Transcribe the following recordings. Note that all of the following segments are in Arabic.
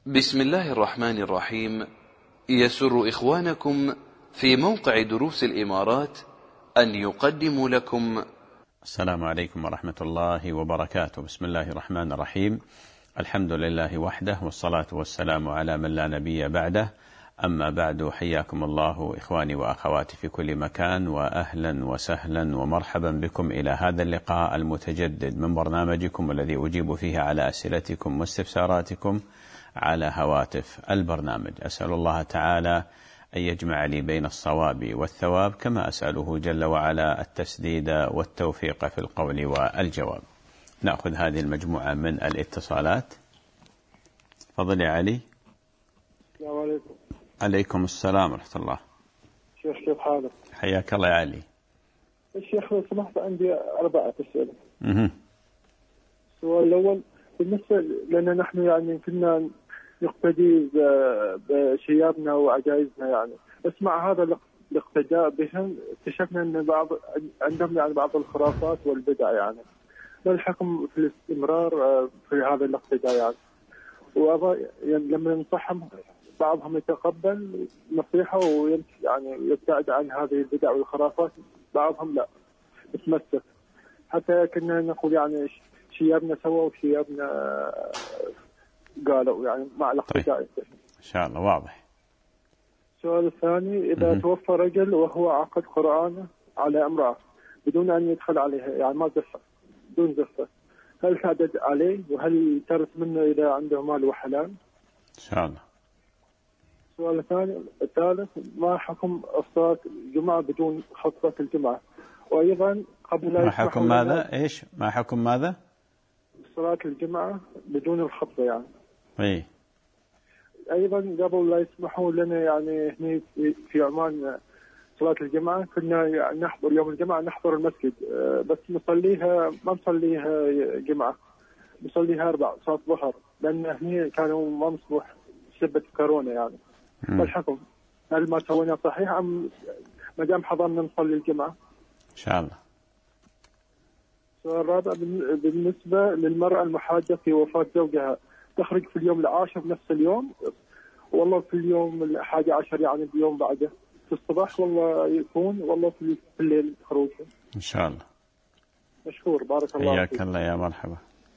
بسم الله الرحمن الرحيم. يسر إخوانكم في موقع دروس الإمارات أن يقدموا لكم. السلام عليكم ورحمة الله وبركاته. بسم الله الرحمن الرحيم. الحمد لله وحده، والصلاة والسلام على من لا نبي بعده. أما بعد، حياكم الله إخواني وأخواتي في كل مكان، وأهلا وسهلا ومرحبا بكم إلى هذا اللقاء المتجدد من برنامجكم الذي أجيب فيه على أسئلتكم واستفساراتكم على هواتف البرنامج. أسأل الله تعالى أن يجمع لي بين الصواب والثواب، كما أسأله جل وعلا التسديد والتوفيق في القول والجواب. نأخذ هذه المجموعة من الاتصالات. فضل يا علي. السلام عليكم. عليكم السلام ورحمة الله. شيخ كيف حالك؟ حياك الله يا علي. الشيخ لو سمحت عندي 4 أسئلة. السؤال الأول بالنسبة لنا نحن يعني كنا نقتدي بشيابنا وعجائزنا، يعني بس مع هذا الاقتداء بهم اكتشفنا أن عندهم يعني بعض الخرافات والبدع، يعني ما الحكم في الاستمرار في هذا الاقتداء يعني؟ يعني لما ننصحهم بعضهم يتقبل نصيحة يعني يبتعد عن هذه البدع والخرافات، بعضهم لا يتمسك. حتى كنا نقول يعني شيابنا سووا وشيابنا قالوا، يعني مع الاقتداء. طيب. إن شاء الله واضح. السؤال الثاني، إذا توفى رجل وهو عقد قرآنه على امرأة بدون أن يدخل عليها، يعني ما زفت، بدون زفة، هل تعدد عليه؟ وهل ترث منه إذا عنده مال وحلال؟ إن شاء الله. السؤال الثالث، ما حكم صلاة الجمعة بدون خطبة الجمعة؟ وأيضا قبل لا ما حكم ماذا؟ إيش؟ ما حكم ماذا؟ صلاة الجمعة بدون الخطبة يعني. إيه. أيضا قبل لا يسمحوا لنا يعني هنا في عمان صلاة الجمعة، كنا يعني نحضر يوم الجمعة، نحضر المسجد، بس نصليها ما نصليها جمعة، نصليها 4 صلاة ظهر، لأن هنا كانوا ما مسموح بسبب كورونا يعني. ما الحكم؟ هل ما سوينا صحيح أم ما دام حضرنا نصلي الجمعة؟ إن شاء الله. السؤال الرابع، بالنسبة للمرأة المحاجة في وفاة زوجها، تخرج في اليوم العاشر نفس اليوم، والله في اليوم 11 يعني اليوم بعده في الصباح، والله يكون والله في الليل خروجها؟ إن شاء الله. مشكور، بارك الله فيك. حياك الله يا مرحبا.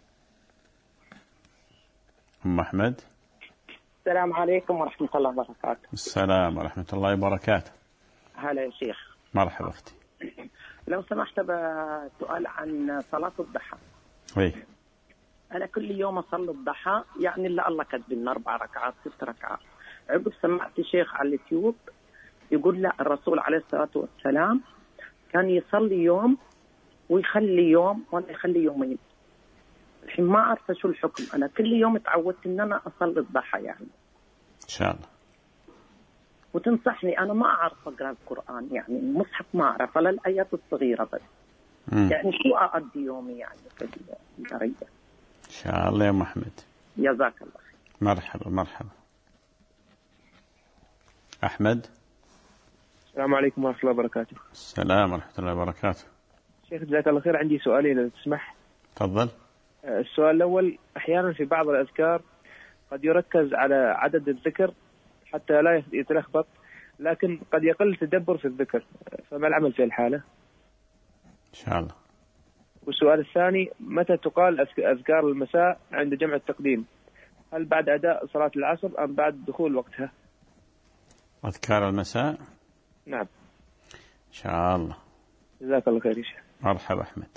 أم أحمد. السلام عليكم ورحمة الله وبركاته. السلام ورحمة الله وبركاته. هلا يا شيخ. مرحبا أختي. لو سمحت بسؤال عن صلاة الضحى. إيه. أنا كل يوم أصلي الضحى، يعني إلا الله كتب لنا 4 ركعات 6 ركعات. عقب سمعت شيخ على اليوتيوب يقول لا، الرسول عليه الصلاة والسلام كان يصلي يوم ويخلي يوم ولا يخلي يومين. الحين ما أعرف شو الحكم، أنا كل يوم تعودت إن أنا أصلي الضحى يعني. إن شاء الله. وتنصحني، أنا ما أعرف أقرأ القرآن، يعني المصحف ما أعرف إلا الآيات الصغيرة بس. يعني شو أقضي يومي يعني في القراءة؟ إن شاء الله يا أم أحمد. جزاك الله خير. مرحبا مرحبا. أحمد. السلام عليكم ورحمة الله وبركاته. السلام ورحمة الله وبركاته. شيخ جزاك الله خير، عندي سؤالين إذا تسمح. تفضل. السؤال الأول، أحيانا في بعض الأذكار قد يركز على عدد الذكر حتى لا يتلخبط، لكن قد يقل تدبر في الذكر، فما العمل في الحالة؟ إن شاء الله. والسؤال الثاني، متى تقال أذكار المساء عند جمع التقديم؟ هل بعد أداء صلاة العصر أم بعد دخول وقتها؟ أذكار المساء؟ نعم. إن شاء الله. جزاك الله خير يا شيخ. مرحبا أحمد.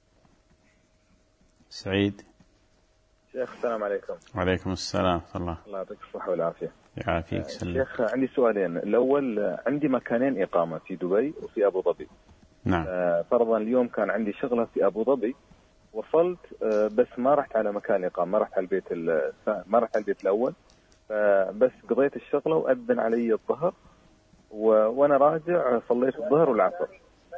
سعيد. شيخ السلام عليكم. وعليكم السلام ورحمة الله. الله يعطيك الصحة والعافية. يعافيك. شيخ عندي سؤالين. الأول، عندي مكانين إقامة في دبي وفي أبو ظبي. نعم. فرضا اليوم كان عندي شغلة في أبو ظبي، وصلت بس ما رحت على مكان الإقامة، ما رحت على البيت الأول، بس قضيت الشغلة وأذن علي الظهر، وأنا راجع صليت الظهر والعصر.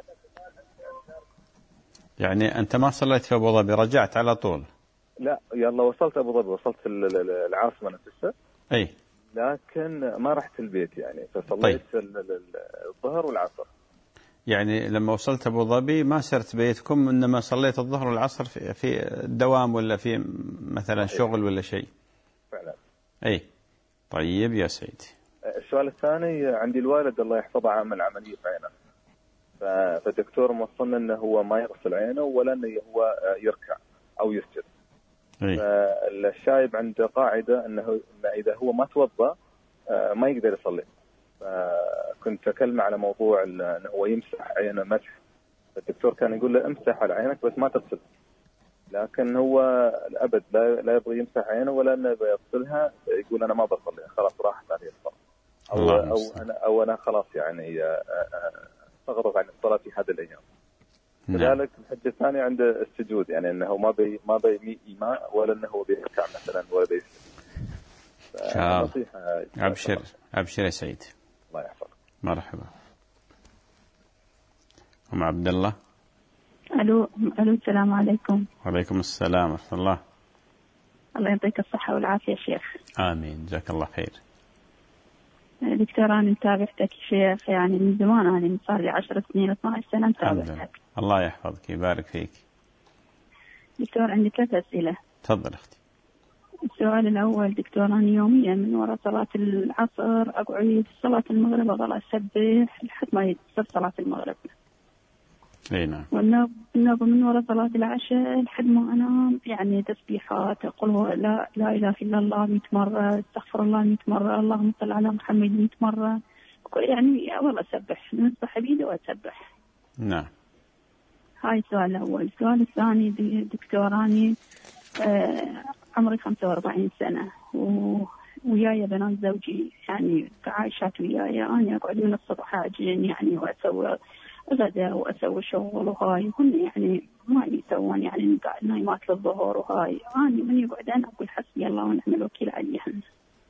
يعني أنت ما صليت في أبو ظبي، رجعت على طول؟ لا، يلا وصلت أبو ظبي، وصلت العاصمة نفسها. أي. لكن ما رحت البيت يعني، فصليت الظهر والعصر. يعني لما وصلت أبو ظبي ما سرت بيتكم، إنما صليت الظهر والعصر في الدوام، ولا في مثلا شغل ولا شيء؟ فعلا. أي طيب يا سيدي. السؤال الثاني، عندي الوالد الله يحفظه عامل عملية في عينه، فالدكتور موصلنا انه هو ما يغسل عينه ولا انه هو يركع او يسجد. فالشايب عنده قاعدة انه اذا هو ما توضأ ما يقدر يصلي. فكنت اكلمه على موضوع انه هو يمسح عينه مسح، فالدكتور كان يقول له امسح على عينك بس ما تغسل، لكن هو الابد لا يبغى يمسح عينه ولا انه يغسلها، يقول انا ما بصلي خلاص راحت علي الصلاة، او انا خلاص يعني استغرب عن الصلاة في هذه الايام. كذلك الحجة الثانية عند السجود، يعني انه ما بي ايماء ولا انه بيركع مثلا ولا بيسجد. نصيحة. ابشر يا سعيد. الله يحفظك. مرحبا. ام عبد الله. الو السلام عليكم. وعليكم السلام ورحمة الله. الله يعطيك الصحة والعافية شيخ. آمين، جزاك الله خير. دكتور أنا متابعتك شيخ، يعني من زمان، أنا صار لي 10 سنين 12 سنة متابعتك. الله يحفظك يبارك فيك. دكتور عندي 3 أسئلة. تفضل أختي. السؤال الأول دكتور، أنا يوميا من وراء صلاة العصر أقعد صلاة المغرب أظل أسبح لحد ما تصير صلاة المغرب. اي نعم. والنوم من وراء صلاة العشاء لحد ما أنام، يعني تسبيحات أقول لا إله إلا الله 100 مرة، استغفر الله 100 مرة، اللهم صل على محمد 100 مرة، يعني أظل أسبح، نسبح بيدي وأسبح. نعم. هاي السؤال الأول. السؤال الثاني دكتور، أنا عمري 45 سنة وياي بنات زوجي يعني عايشات وياي، أنا أقعد من الصبح أجن يعني وأسوي غدا وأسوي شغل وهاي، وهن يعني ما يسوون يعني قاعد نايمات للظهر وهاي، أنا من يقعد أنا أقول حسبي الله ونعم الوكيل عليهن.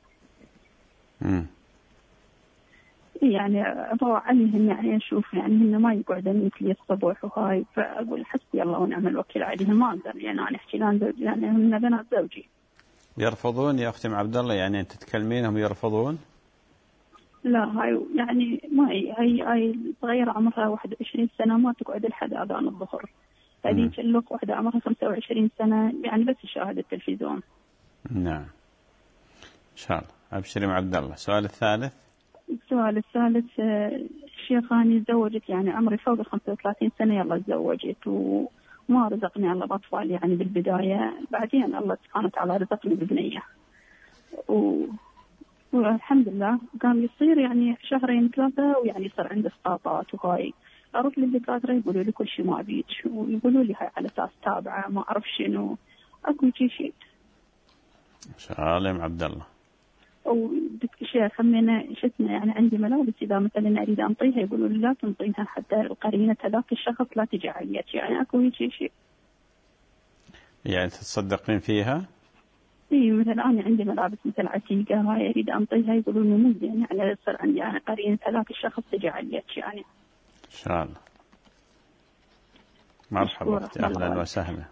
يعني أضوء عليهم، يعني أشوف يعني هن ما يقعدن مثلي الصبح وهاي، فأقول حسبي الله ونعم الوكيل عليهم، ما أقدر يعني أنا أحكي لان زوجي يعني هن بنات زوجي. يرفضون يا أختي عبد الله؟ يعني أنت تكلمينهم يرفضون؟ لا هاي يعني ما هي صغيرة عمرها 21 سنة ما تقعد لحد أذان الظهر. هذيك اللق واحدة عمرها 25 سنة يعني بس تشاهد التلفزيون. نعم إن شاء الله. أبشري مع عبد الله. السؤال الثالث. السؤال الثالث، الشيخ أنا تزوجت يعني عمري فوق 35 سنة، يلا تزوجت وما رزقني الله بأطفال يعني بالبداية، بعدين الله سبحانه وتعالى رزقني ببنية والحمد لله. قام يصير يعني 2-3 ويعني يصير عندي اسقاطات وهاي، اروح للدكاتره يقولوا لي كل شيء ما بيك، ويقولوا لي هاي على اساس تابعه ما اعرف شنو، اكو شيء. ان شاء الله يا عبد الله. شيخ خمينا شفنا يعني عندي ملابس اذا مثلا اريد انطيها يقولوا لي لا تنطيها حتى قرينه هذاك الشخص لا تجي عليك، يعني اكو شيء. يعني تتصدقين فيها؟ اي مثلا انا عندي ملابس مثل عتيقه هاي اريد انطيها يقولوا لي مو زين، يعني يصير عندي يعني قرينه هذاك الشخص تجي عليك يعني. ان شاء الله. مرحبا اختي، اهلا وسهلا.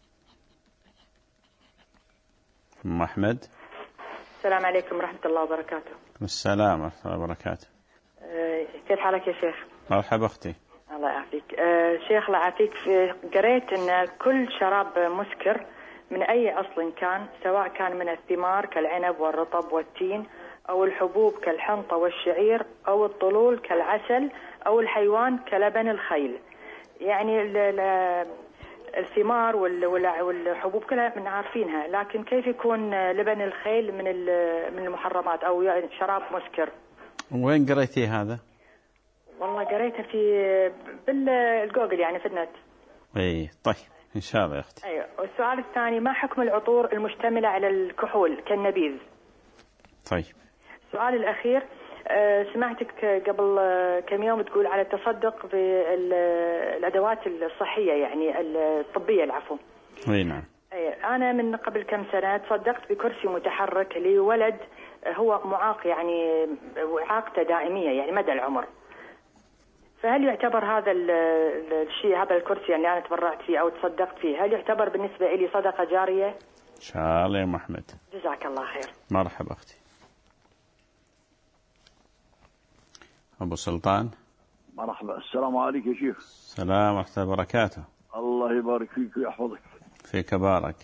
ام احمد. السلام عليكم ورحمه الله وبركاته. السلام ورحمه الله وبركاته. كيف حالك يا شيخ؟ مرحبا اختي. الله يعافيك. شيخ الله يعافيك، قريت ان كل شراب مسكر من أي أصل كان، سواء كان من الثمار كالعنب والرطب والتين، أو الحبوب كالحنطة والشعير، أو الطلول كالعسل، أو الحيوان كلبن الخيل، يعني الثمار والحبوب كلها من عارفينها، لكن كيف يكون لبن الخيل من المحرمات أو يعني شراب مسكر؟ وين قريتي هذا؟ والله قريتها بالجوجل يعني في النت. اي طيب إن شاء الله يا أختي. أيوة. والسؤال الثاني، ما حكم العطور المشتملة على الكحول كالنبيذ؟ طيب. السؤال الأخير، سمعتك قبل كم يوم تقول على التصدق بالأدوات الصحية يعني الطبية العفو. أي نعم. أنا من قبل كم سنة تصدقت بكرسي متحرك لولد هو معاق، يعني إعاقته دائمية يعني مدى العمر، فهل يعتبر هذا الشيء، هذا الكرسي اللي أنا تبرعت فيه أو تصدقت فيه، هل يعتبر بالنسبة لي صدقة جارية؟ إن شاء الله يا أم أحمد. جزاك الله خير. مرحبا أختي. أبو سلطان. مرحبا. السلام عليكم يا شيخ. السلام ورحمة الله وبركاته. الله يبارك فيك ويحفظك. فيك بارك.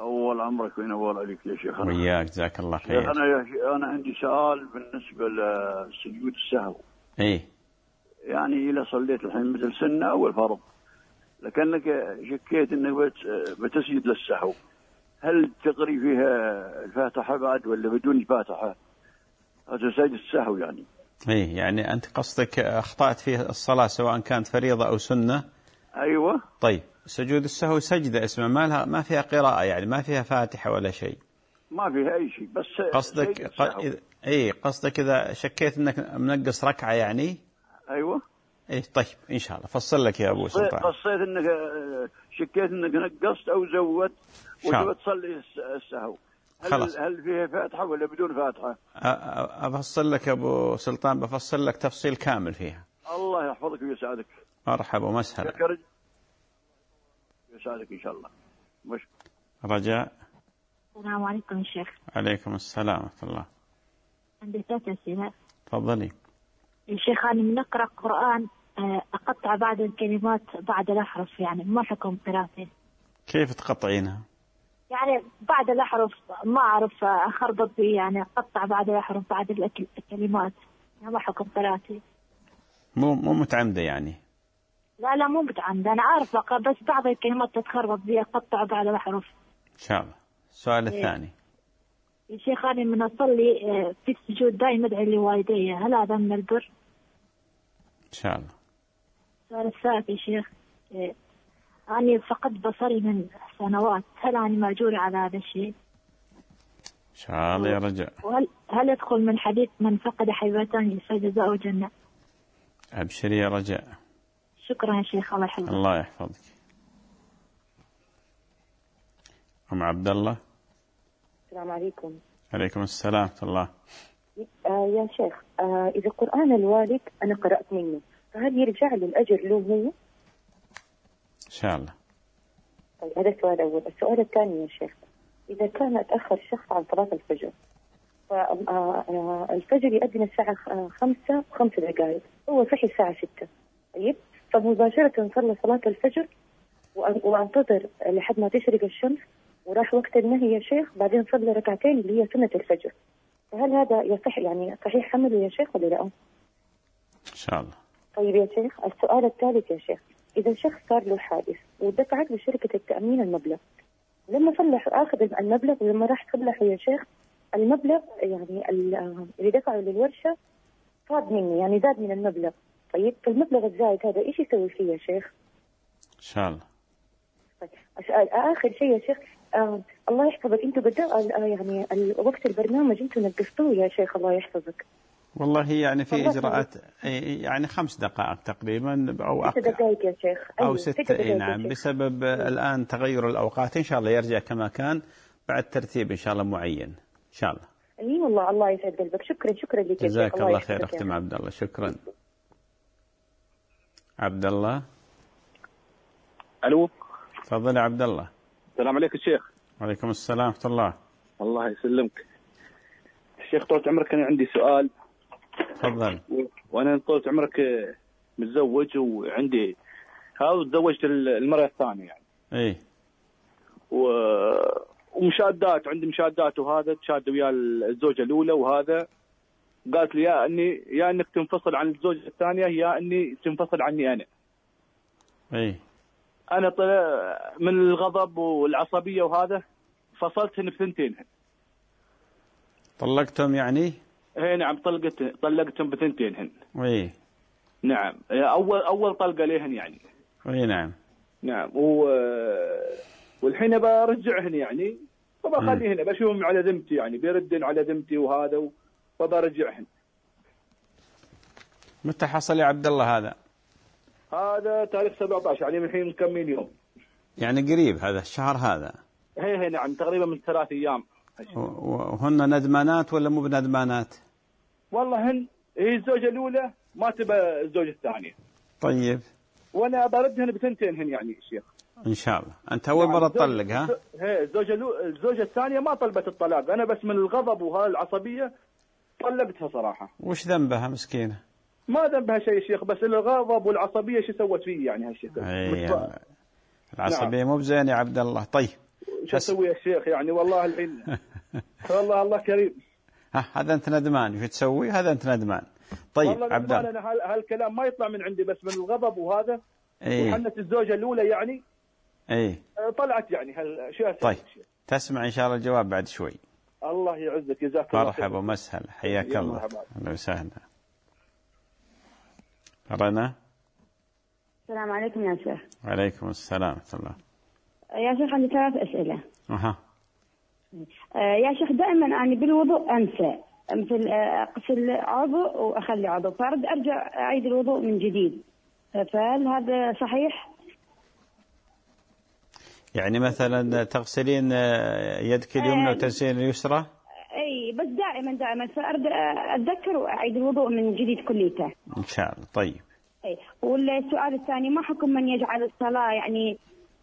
أول عمرك وينور عليك يا شيخ. وياك جزاك الله خير. أنا عندي سؤال بالنسبة لسجود السهو. إيه يعني إذا صليت الحين مثل سنة أو الفرض، لكنك شكيت أنك بتسجد للسهو، هل تقري فيها الفاتحة بعد ولا بدون الفاتحة؟ هذا سجد السهو يعني. إيه يعني أنت قصدك أخطأت في الصلاة سواء كانت فريضة أو سنة. أيوة. طيب سجود السهو سجدة اسمها، ما فيها قراءة يعني، ما فيها فاتحة ولا شيء. ما فيها أي شيء، بس قصدك قصدك إذا شكيت أنك منقص ركعة يعني. أيوة. إيه طيب إن شاء الله فصل لك يا أبو سلطان. قصيت أنك شكيت أنك نقصت أو زودت وتبى تصلي السهو، هل فيها فاتحة ولا بدون فاتحة؟ أفصل لك يا أبو سلطان، بفصل لك تفصيل كامل فيها. الله يحفظك ويسعدك. مرحبا ومسهلا. يسعدك إن شاء الله. رجاء. السلام عليكم يا شيخ. عليكم السلام ورحمة الله. عندي 3 أسئلة. تفضلي. يا شيخ أنا من أقرأ قرآن أقطع بعض الكلمات بعد الأحرف، يعني ما حكم قراءته؟ كيف تقطعينها؟ يعني بعد الأحرف ما أعرف أخربط به، يعني أقطع بعد الأحرف بعد الكلمات، يعني ما حكم قراءته؟ مو متعمدة يعني؟ لا مو متعمدة، أنا عارف بس بعض الكلمات تتخربط بي أقطع بعد الأحرف. إن شاء الله. السؤال الثاني. يا شيخ أنا من أصلي في السجود دائما أدعي لوالدي، هل هذا من البر؟ إن شاء الله. السؤال الثالث يا شيخ، أنا فقدت بصري من سنوات، هل أنا مأجورة على هذا الشيء؟ إن شاء الله يا رجاء. هل يدخل من حديث من فقد حبيبتان فجزاؤه جنة؟ أبشري يا رجاء. شكرا يا شيخ الله يحفظك. الله يحفظك. أم عبد الله. السلام عليكم. عليكم السلام ورحمة الله. يا شيخ إذا قرآن الوالد أنا قرأت منه، فهل يرجع له الأجر له هو؟ إن شاء الله. طيب هذا السؤال الأول. السؤال الثاني يا شيخ، إذا كان أتأخر شخص عن صلاة الفجر، فالفجر يؤذن الساعة 5:05، هو صحي الساعة 6، طيب فمباشرة صلى صلاة الفجر وانتظر لحد ما تشرق الشمس وراح وقت النهي يا شيخ، بعدين صلى ركعتين اللي هي سنة الفجر، فهل هذا يصح يعني صحيح حمله يا شيخ ولا لا؟ إن شاء الله. طيب يا شيخ السؤال الثالث يا شيخ، إذا شخص صار له حادث ودفعت لشركة التأمين المبلغ، لما صلح أخذ المبلغ ولما راح صلحه يا شيخ المبلغ يعني اللي دفعه للورشة فاض مني، يعني زاد من المبلغ، طيب فالمبلغ الزايد هذا إيش يسوي فيه يا شيخ؟ إن شاء الله. طيب آخر شيء يا شيخ الله يحفظك، أنتوا يعني وقت البرنامج أنتوا نقصتوه يا شيخ الله يحفظك. والله يعني في إجراءات يعني 5 دقائق تقريبا أو أكثر. 6 دقائق يا شيخ. أو 6 نعم، بسبب الآن تغير الأوقات. إن شاء الله يرجع كما كان بعد ترتيب إن شاء الله معين إن شاء الله. أي والله الله يسعد قلبك. شكرا لك يا شيخ. جزاك الله خير أختي عبد الله. شكرا. عبد الله. ألو. تفضل يا عبد الله. السلام عليكم الشيخ. وعليكم السلام ورحمة الله. الله يسلمك الشيخ. طولت عمرك كان عندي سؤال. تفضل. وأنا طولت عمرك متزوج وعندي تزوجت المرأة الثانية يعني. إيه. ومشادات، عندي مشادات، وهذا تشاد ويا الزوجة الأولى، وهذا قالت لي يا انك تنفصل عن الزوجة الثانية يا اني تنفصل عني انا. ايه. انا من الغضب والعصبية وهذا فصلتهن بثنتين. طلقتهم يعني؟ ايه نعم، طلقتهم بثنتين. ايه. نعم، اول طلقة لهن يعني. ايه نعم. نعم، والحين برجعهن يعني، وبخليهن بشوفهم على ذمتي يعني، بيردن على ذمتي وهذا، وبرجعهن. متى حصل يا عبد الله هذا؟ هذا تاريخ 17 يعني من الحين مكمل يوم. يعني قريب هذا الشهر هذا؟ هي نعم، تقريبا من 3 أيام. وهن ندمانات ولا مو بندمانات؟ والله هي الزوجة الأولى ما تبى الزوجة الثانية. طيب. وأنا بردهن بثنتين يعني الشيخ. إن شاء الله. أنت أول مرة تطلق ها؟ هي الزوجة الثانية ما طلبت الطلاق، أنا بس من الغضب وهذه العصبية طلقتها صراحة. وش ذنبها مسكينة؟ ما ذنبها شيء يا شيخ، بس الغضب والعصبية شو سوت فيه يعني هالشيء. العصبية نعم. مو بزين يا عبد الله. طيب شو أسوي يا شيخ يعني والله الحين والله الله كريم. هذا أنت ندمان شو تسوي؟ هذا أنت ندمان. طيب عبد الله، أنا هالكلام ما يطلع من عندي، بس من الغضب وهذا وحنة الزوجة الأولى يعني طلعت يعني هالشيء. طيب تسمع إن شاء الله الجواب بعد شوي. الله يعزك، جزاك الله خير. مرحبا ومسهلا، حياك الله. أهلا وسهلا. رنا. السلام عليكم يا شيخ. وعليكم السلام ورحمة الله. يا شيخ عندي 3 أسئلة. يا شيخ دائما أنا بالوضوء أنسى، مثل أغسل عضو وأخلي عضو، فأرد أرجع أعيد الوضوء من جديد، فهل هذا صحيح؟ يعني مثلا تغسلين يدك اليمنى وتغسلين اليسرى؟ أي بس دائما فأرد أتذكر وأعيد الوضوء من جديد كليته. إن شاء الله. طيب. أي والسؤال الثاني، ما حكم من يجعل الصلاة يعني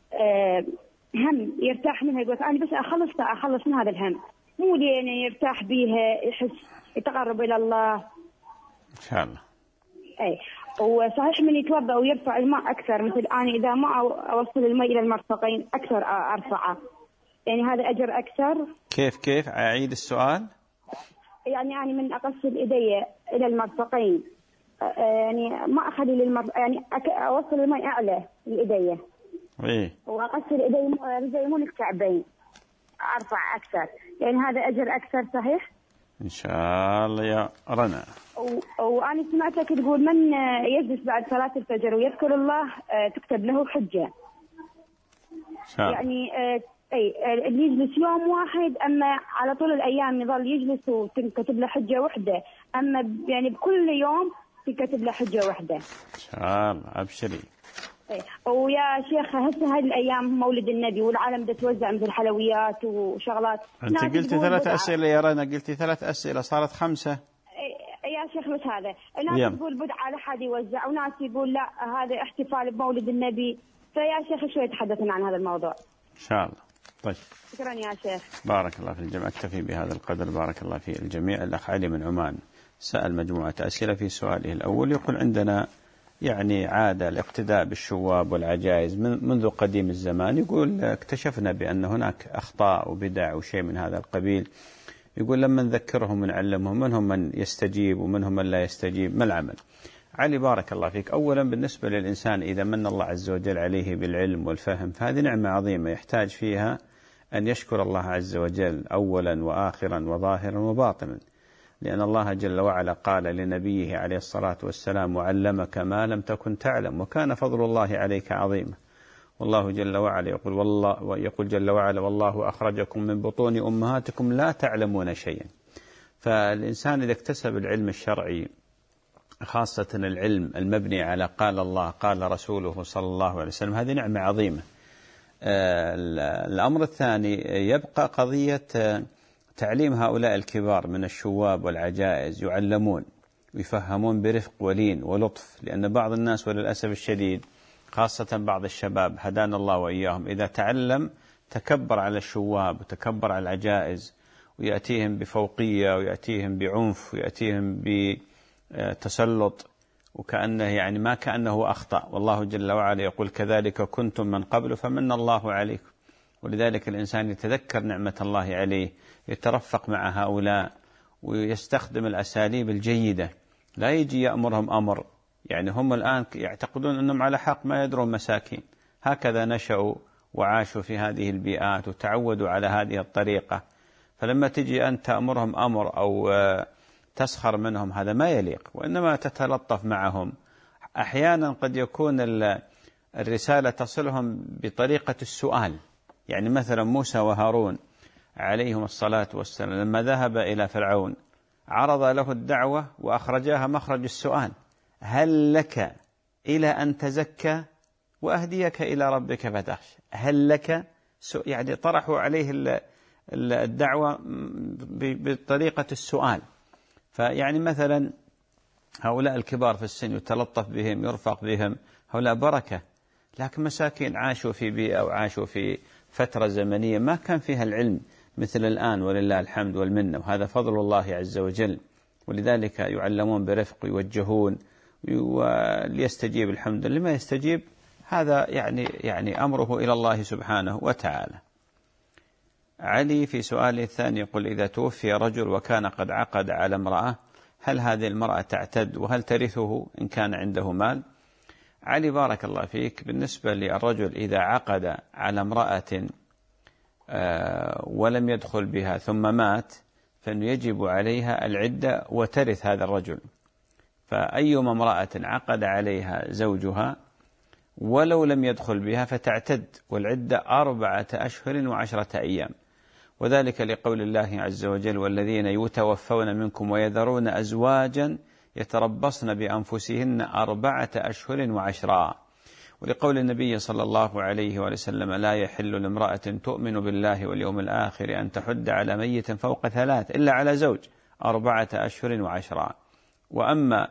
هم يرتاح منها، يقول أنا بس أخلص من هذا الهم، مو لين يرتاح بيها يحس يتقرب إلى الله. إن شاء الله. أي وصحيح من يتوضأ ويرفع الماء أكثر، مثل أنا إذا ما أوصل الماء إلى المرفقين أكثر أرفعه، يعني هذا أجر أكثر. كيف أعيد السؤال؟ يعني أنا من أغسل إيدي إلى المرفقين، يعني ما أخلي يعني أوصل الماء أعلى لإيدي. وأغسل إيدي مو الكعبين، أرفع أكثر، يعني هذا أجر أكثر صحيح؟ إن شاء الله يا رنا. وأنا سمعتك تقول من يجلس بعد صلاة الفجر ويذكر الله تكتب له حجة. يعني اللي يجلس يوم واحد، أما على طول الأيام يظل يجلس وتكتب له حجة واحدة، أما يعني بكل يوم تكتب له حجة واحدة. إن شاء الله أبشري. ويا شيخ هسه هذه الأيام مولد النبي والعالم بتوزع مثل حلويات وشغلات. أنت قلتي 3 أسئلة يا رنا، قلتي 3 أسئلة صارت 5. يا شيخ بس هذا الناس تقول بدعة لحد يوزع، وناس يقول لا هذا احتفال بمولد النبي، فيا شيخ شوي تحدثنا عن هذا الموضوع. إن شاء الله. طيب شكرا يا شيخ. بارك الله في الجميع. أكتفي بهذا القدر، بارك الله في الجميع. الأخ علي من عمان سأل مجموعة أسئلة. في سؤاله الأول يقول عندنا يعني عادة الاقتداء بالشواب والعجائز منذ قديم الزمان. يقول اكتشفنا بأن هناك أخطاء وبدع وشيء من هذا القبيل. يقول لما نذكرهم ونعلمهم منهم من يستجيب ومنهم من لا يستجيب، ما العمل؟ علي بارك الله فيك، أولا بالنسبة للإنسان إذا من الله عز وجل عليه بالعلم والفهم فهذه نعمة عظيمة يحتاج فيها أن يشكر الله عز وجل أولا وآخرا وظاهرا وباطنا، لأن الله جل وعلا قال لنبيه عليه الصلاة والسلام وعلمك ما لم تكن تعلم وكان فضل الله عليك عظيما. والله جل وعلا يقول جل وعلا والله أخرجكم من بطون أمهاتكم لا تعلمون شيئا. فالإنسان إذا اكتسب العلم الشرعي، خاصة العلم المبني على قال الله قال رسوله صلى الله عليه وسلم، هذه نعمة عظيمة. الأمر الثاني يبقى قضية تعليم هؤلاء الكبار من الشواب والعجائز، يعلمون ويفهمون برفق ولين ولطف، لأن بعض الناس وللأسف الشديد خاصة بعض الشباب هدانا الله وإياهم إذا تعلم تكبر على الشواب وتكبر على العجائز، ويأتيهم بفوقية ويأتيهم بعنف ويأتيهم بتسلط، وكأنه يعني ما كأنه أخطأ. والله جل وعلا يقول كذلك كنتم من قبل فمن الله عليكم. ولذلك الإنسان يتذكر نعمة الله عليه، يترفق مع هؤلاء ويستخدم الأساليب الجيدة، لا يجي يأمرهم أمر يعني هم الآن يعتقدون أنهم على حق ما يدرون مساكين. هكذا نشأوا وعاشوا في هذه البيئات وتعودوا على هذه الطريقة، فلما تجي أنت تأمرهم أمر أو تسخر منهم هذا ما يليق، وإنما تتلطف معهم. أحيانا قد يكون الرسالة تصلهم بطريقة السؤال، يعني مثلا موسى وهارون عليهم الصلاة والسلام لما ذهب إلى فرعون عرض له الدعوة وأخرجاها مخرج السؤال، هل لك إلى أن تزكى وأهديك إلى ربك فتخشى؟ هل لك؟ يعني طرحوا عليه الدعوة بطريقة السؤال. فيعني مثلا هؤلاء الكبار في السن يتلطف بهم يرفق بهم، هؤلاء بركة، لكن مساكين عاشوا في بيئة وعاشوا في فترة زمنية ما كان فيها العلم مثل الآن ولله الحمد والمنة، وهذا فضل الله عز وجل. ولذلك يعلمون برفق ويوجهون وليستجيب الحمد لله، ما يستجيب هذا يعني أمره إلى الله سبحانه وتعالى. علي في سؤاله الثاني يقول: إذا توفي رجل وكان قد عقد على امرأة، هل هذه المرأة تعتد وهل ترثه إن كان عنده مال؟ علي بارك الله فيك، بالنسبة للرجل إذا عقد على امرأة ولم يدخل بها ثم مات، فإنه يجب عليها العدة وترث هذا الرجل. فأيما امرأة عقد عليها زوجها ولو لم يدخل بها فتعتد، والعدة 4 أشهر و10 أيام، وذلك لقول الله عز وجل: والذين يتوفون منكم ويذرون أزواجا يتربصن بأنفسهن 4 أشهر و10، ولقول النبي صلى الله عليه وسلم: لا يحل لامرأة تؤمن بالله واليوم الآخر أن تحد على ميت فوق 3 إلا على زوج 4 أشهر و10. وأما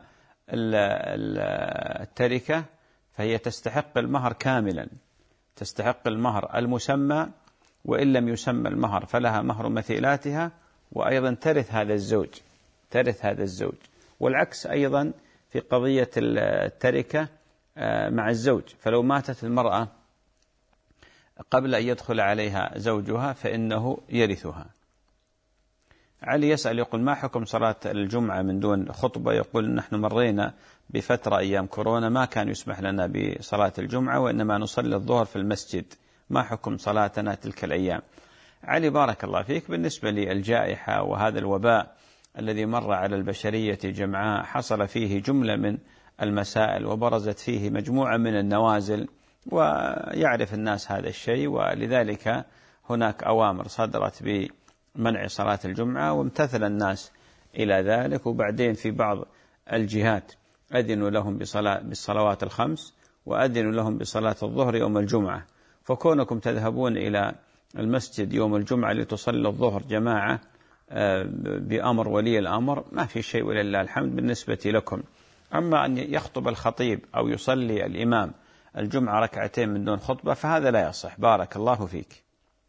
التركة فهي تستحق المهر كاملا، تستحق المهر المسمى، وإن لم يسمى المهر فلها مهر مثيلاتها، وأيضا ترث هذا الزوج، والعكس أيضا في قضية التركة مع الزوج. فلو ماتت المرأة قبل أن يدخل عليها زوجها فإنه يرثها. علي يسأل يقول: ما حكم صلاة الجمعة من دون خطبة؟ يقول: نحن مرينا بفترة أيام كورونا ما كان يسمح لنا بصلاة الجمعة، وإنما نصلي الظهر في المسجد، ما حكم صلاتنا تلك الأيام؟ علي بارك الله فيك، بالنسبة للجائحة وهذا الوباء الذي مر على البشرية جمعاء حصل فيه جملة من المسائل وبرزت فيه مجموعة من النوازل، ويعرف الناس هذا الشيء، ولذلك هناك أوامر صدرت بمنع صلاة الجمعة وامتثل الناس إلى ذلك. وبعدين في بعض الجهات أذنوا لهم بالصلوات الخمس وأذنوا لهم بصلاة الظهر يوم الجمعة، فكونكم تذهبون إلى المسجد يوم الجمعة لتصلي الظهر جماعة بأمر ولي الأمر ما في شيء ولله الحمد بالنسبة لكم. أما أن يخطب الخطيب أو يصلي الإمام الجمعة 2 من دون خطبة فهذا لا يصح. بارك الله فيك.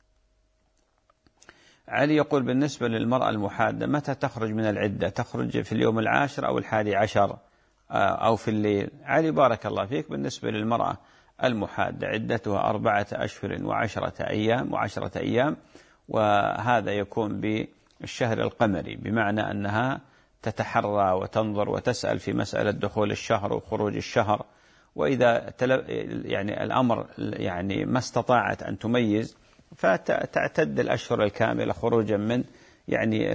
علي يقول: بالنسبة للمرأة المحادة متى تخرج من العدة؟ تخرج في اليوم 10 أو 11 أو في الليل؟ علي بارك الله فيك، بالنسبة للمرأة المحادة عدتها 4 أشهر و10 أيام، وهذا يكون بالشهر القمري، بمعنى أنها تتحرى وتنظر وتسأل في مسألة دخول الشهر وخروج الشهر، وإذا يعني الأمر يعني ما استطاعت أن تميز فتعتد الأشهر الكاملة خروجا من يعني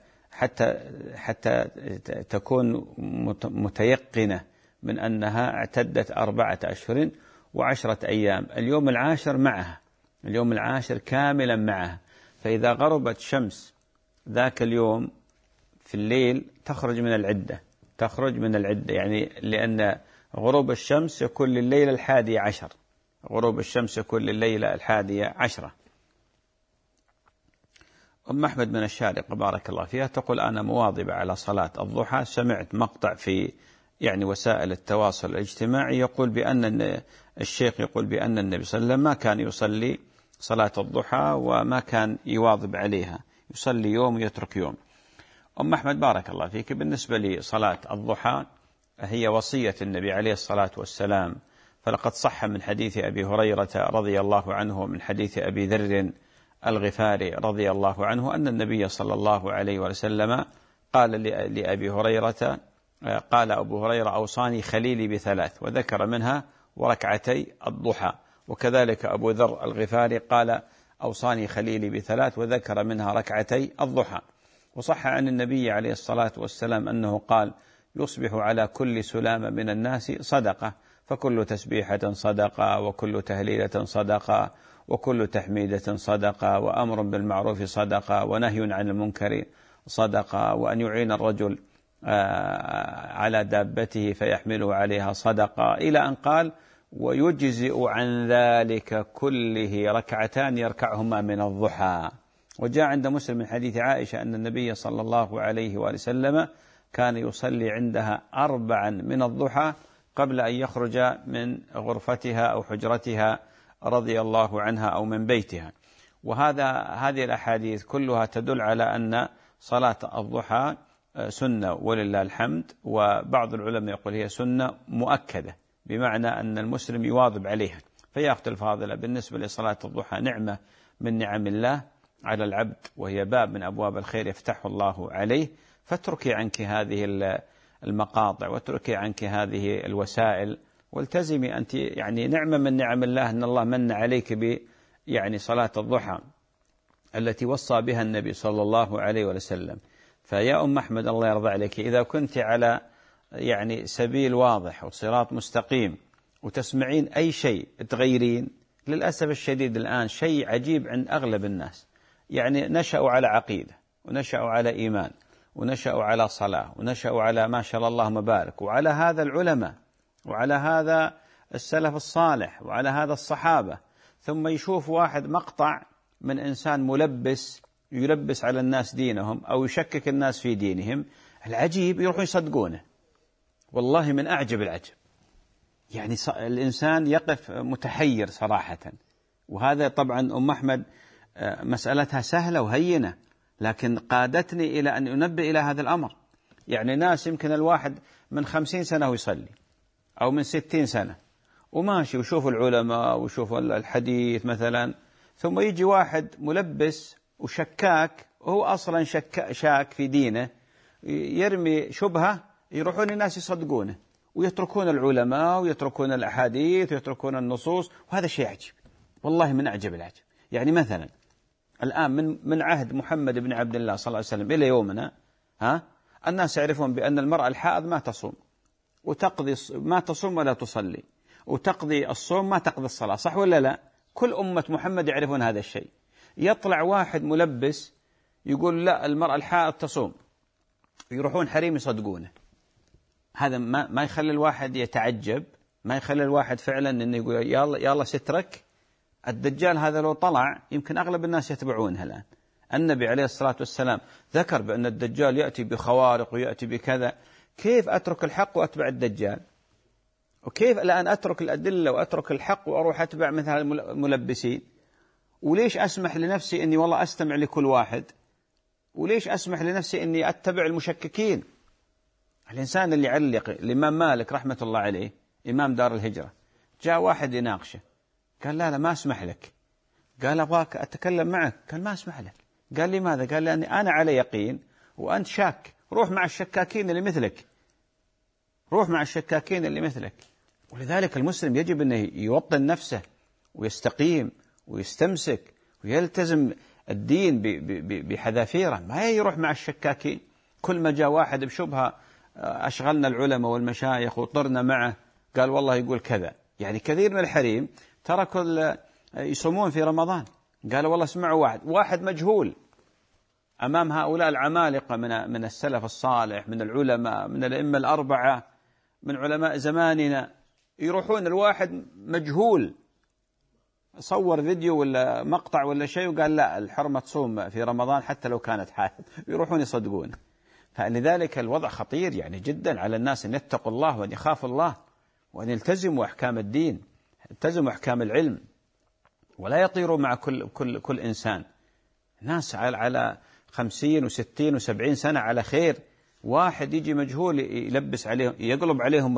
حتى تكون متيقنة من أنها اعتدت 4 أشهر و10 أيام. اليوم 10 معها، اليوم 10 كاملا معها، فإذا غربت شمس ذاك اليوم في الليل تخرج من العدة، يعني لأن غروب الشمس يكون لليلة 11، غروب الشمس يكون لليلة 11. أم أحمد من الشارقة بارك الله فيها تقول: أنا مواظبة على صلاة الضحى، سمعت مقطع في يعني وسائل التواصل الاجتماعي يقول بأن الشيخ يقول بأن النبي صلى الله عليه وسلم ما كان يصلي صلاة الضحى وما كان يواظب عليها، يصلي يوم ويترك يوم. أم أحمد بارك الله فيك، بالنسبة لصلاة الضحى هي وصية النبي عليه الصلاة والسلام، فلقد صح من حديث أبي هريرة رضي الله عنه ومن حديث أبي ذر الغفاري رضي الله عنه أن النبي صلى الله عليه وسلم قال لأبي هريرة، قال أبو هريرة: أوصاني خليلي ب3، وذكر منها وركعتي الضحى. وكذلك أبو ذر الغفاري قال: أوصاني خليلي ب3، وذكر منها ركعتي الضحى. وصح عن النبي عليه الصلاة والسلام أنه قال: يصبح على كل سلامة من الناس صدقة، فكل تسبيحة صدقة، وكل تهليلة صدقة، وكل تحميدة صدقة، وأمر بالمعروف صدقة، ونهي عن المنكر صدقة، وأن يعين الرجل على دابته فيحمله عليها صدقة، إلى أن قال: ويجزئ عن ذلك كله 2 يركعهما من الضحى. وجاء عند مسلم من حديث عائشة أن النبي صلى الله عليه وسلم كان يصلي عندها 4 من الضحى قبل أن يخرج من غرفتها أو حجرتها رضي الله عنها أو من بيتها. هذه الأحاديث كلها تدل على أن صلاة الضحى سنة ولله الحمد، وبعض العلماء يقول هي سنة مؤكدة، بمعنى أن المسلم يواظب عليها. فيا أختي الفاضلة، بالنسبة لصلاة الضحى نعمة من نعم الله، على العبد، وهي باب من أبواب الخير يفتحه الله عليه، فاتركي عنك هذه المقاطع واتركي عنك هذه الوسائل، والتزمي أنت. يعني نعمة من نعم الله أن الله من عليك يعني صلاة الضحى التي وصى بها النبي صلى الله عليه وسلم. فيا أم أحمد الله يرضى عليك، إذا كنت على يعني سبيل واضح وصراط مستقيم وتسمعين أي شيء تغيرين، للأسف الشديد الآن شيء عجيب عند أغلب الناس، يعني نشأوا على عقيدة ونشأوا على إيمان ونشأوا على صلاة ونشأوا على ما شاء الله مبارك، وعلى هذا العلماء وعلى هذا السلف الصالح وعلى هذا الصحابة، ثم يشوف واحد مقطع من إنسان ملبس يلبس على الناس دينهم أو يشكك الناس في دينهم، العجيب يروحون يصدقونه. والله من أعجب العجب، يعني الإنسان يقف متحير صراحة. وهذا طبعا أم أحمد مسألتها سهلة وهينة، لكن قادتني إلى أن أنبه إلى هذا الأمر. يعني ناس يمكن الواحد من 50 سنة ويصلي أو من 60 سنة وماشي وشوف العلماء وشوف الحديث مثلا، ثم يجي واحد ملبس وشكاك وهو أصلا شاك في دينه، يرمي شبهة، يروحون الناس يصدقونه ويتركون العلماء ويتركون الأحاديث ويتركون النصوص، وهذا شيء عجيب والله من أعجب العجب. يعني مثلا الآن من عهد محمد بن عبد الله صلى الله عليه وسلم إلى يومنا الناس يعرفون بأن المرأة الحائض ما تصوم وتقضي، ما تصوم ولا تصلي، وتقضي الصوم ما تقضي الصلاة، صح ولا لا؟ كل أمة محمد يعرفون هذا الشيء. يطلع واحد ملبس يقول لا المرأة الحائض تصوم، يروحون حريم يصدقونه. هذا ما يخلي الواحد يتعجب، ما يخلي الواحد فعلا أنه يقول يلا سترك. الدجال هذا لو طلع يمكن أغلب الناس يتبعونها الآن. النبي عليه الصلاة والسلام ذكر بأن الدجال يأتي بخوارق ويأتي بكذا. كيف أترك الحق وأتبع الدجال؟ وكيف الآن أترك الأدلة وأترك الحق وأروح أتبع مثل الملبسين؟ وليش أسمح لنفسي أني والله أستمع لكل واحد؟ وليش أسمح لنفسي أني أتبع المشككين؟ الإنسان اللي علق الإمام مالك رحمة الله عليه إمام دار الهجرة، جاء واحد يناقشه، قال لا ما أسمح لك. قال أبغاك أتكلم معك. قال ما أسمح لك. قال لماذا؟ قال لأني أنا على يقين وأنت شاك، روح مع الشكاكين اللي مثلك، روح مع الشكاكين اللي مثلك. ولذلك المسلم يجب أنه يوطن نفسه ويستقيم ويستمسك ويلتزم الدين بحذافيره، ما يروح مع الشكاكين. كل ما جاء واحد بشبهة أشغلنا العلماء والمشايخ وطرنا معه، قال والله يقول كذا. يعني كثير من الحريم تركوا يصومون في رمضان، قالوا والله اسمعوا واحد مجهول أمام هؤلاء العمالقة من السلف الصالح، من العلماء، من الأئمة الأربعة، من علماء زماننا، يروحون الواحد مجهول صور فيديو ولا مقطع ولا شيء وقال لا الحرمة تصوم في رمضان حتى لو كانت حائض، يروحون يصدقون. فلذلك الوضع خطير يعني جدا على الناس أن يتقوا الله وأن يخافوا الله وأن يلتزموا أحكام الدين، يلتزموا أحكام العلم، ولا يطيروا مع كل إنسان. ناس على 50 و60 و70 سنة على خير، واحد يجي مجهول يلبس عليهم، يقلب عليهم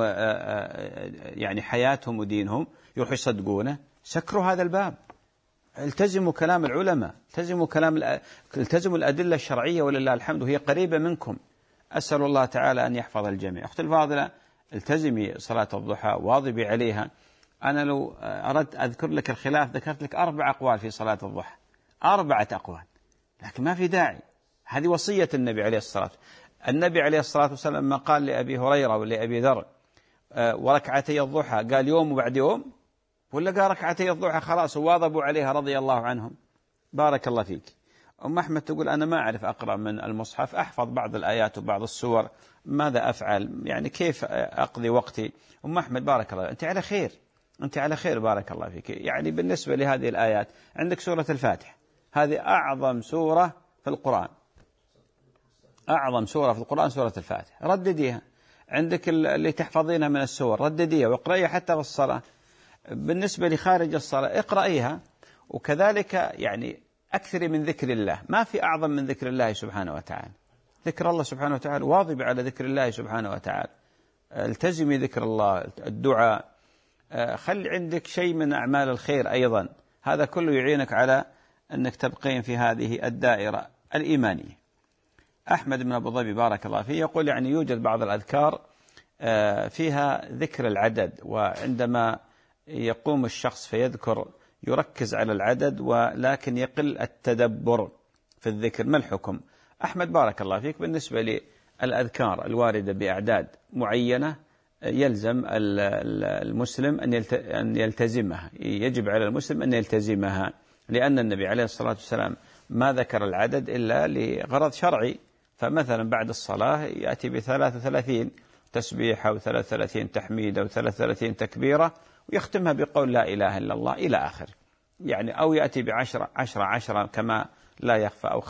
يعني حياتهم ودينهم، يروحوا يصدقونه. سكروا هذا الباب، التزموا كلام العلماء، التزموا الأدلة الشرعية ولله الحمد وهي قريبة منكم. أسأل الله تعالى أن يحفظ الجميع. أختي الفاضلة، التزمي صلاة الضحى، واظبي عليها. أنا لو أردت أذكر لك الخلاف ذكرت لك 4 أقوال في صلاة الضحى، 4 أقوال، لكن ما في داعي. هذه وصية النبي عليه الصلاة والسلام. النبي عليه الصلاة والسلام ما قال لأبي هريرة ولأبي ذر وركعتي الضحى، قال يوم وبعد يوم، ولا قال ركعتي الضحى خلاص وواظبوا عليها رضي الله عنهم؟ بارك الله فيك. أم أحمد تقول أنا ما أعرف أقرأ من المصحف، أحفظ بعض الآيات وبعض السور، ماذا أفعل؟ يعني كيف أقضي وقتي؟ أم أحمد بارك الله، أنت على خير، أنت على خير بارك الله فيك. يعني بالنسبة لهذه الآيات عندك سورة الفاتحة، هذه أعظم سورة في القرآن، أعظم سورة في القرآن سورة الفاتحة، ردديها. عندك اللي تحفظينها من السور ردديها واقرأيها حتى في الصلاة. بالنسبة لخارج الصلاة اقرأيها، وكذلك يعني أكثر من ذكر الله، ما في أعظم من ذكر الله سبحانه وتعالى. ذكر الله سبحانه وتعالى، واظب على ذكر الله سبحانه وتعالى، التزمي ذكر الله، الدعاء، خلي عندك شيء من أعمال الخير أيضا، هذا كله يعينك على أنك تبقين في هذه الدائرة الإيمانية. أحمد بن أبو ظبي بارك الله فيه يقول يعني يوجد بعض الأذكار فيها ذكر العدد، وعندما يقوم الشخص فيذكر يركز على العدد ولكن يقل التدبر في الذكر، ما الحكم؟ أحمد بارك الله فيك، بالنسبة للأذكار الواردة بأعداد معينة يلزم المسلم أن يلتزمها، يجب على المسلم أن يلتزمها، لأن النبي عليه الصلاة والسلام ما ذكر العدد إلا لغرض شرعي. فمثلا بعد الصلاة يأتي ب33 تسبيحة و33 تحميدة و33 تكبيرة ويختمها بقول لا إله إلا الله إلى آخر، يعني أو يأتي ب10 كما لا يخفى، أو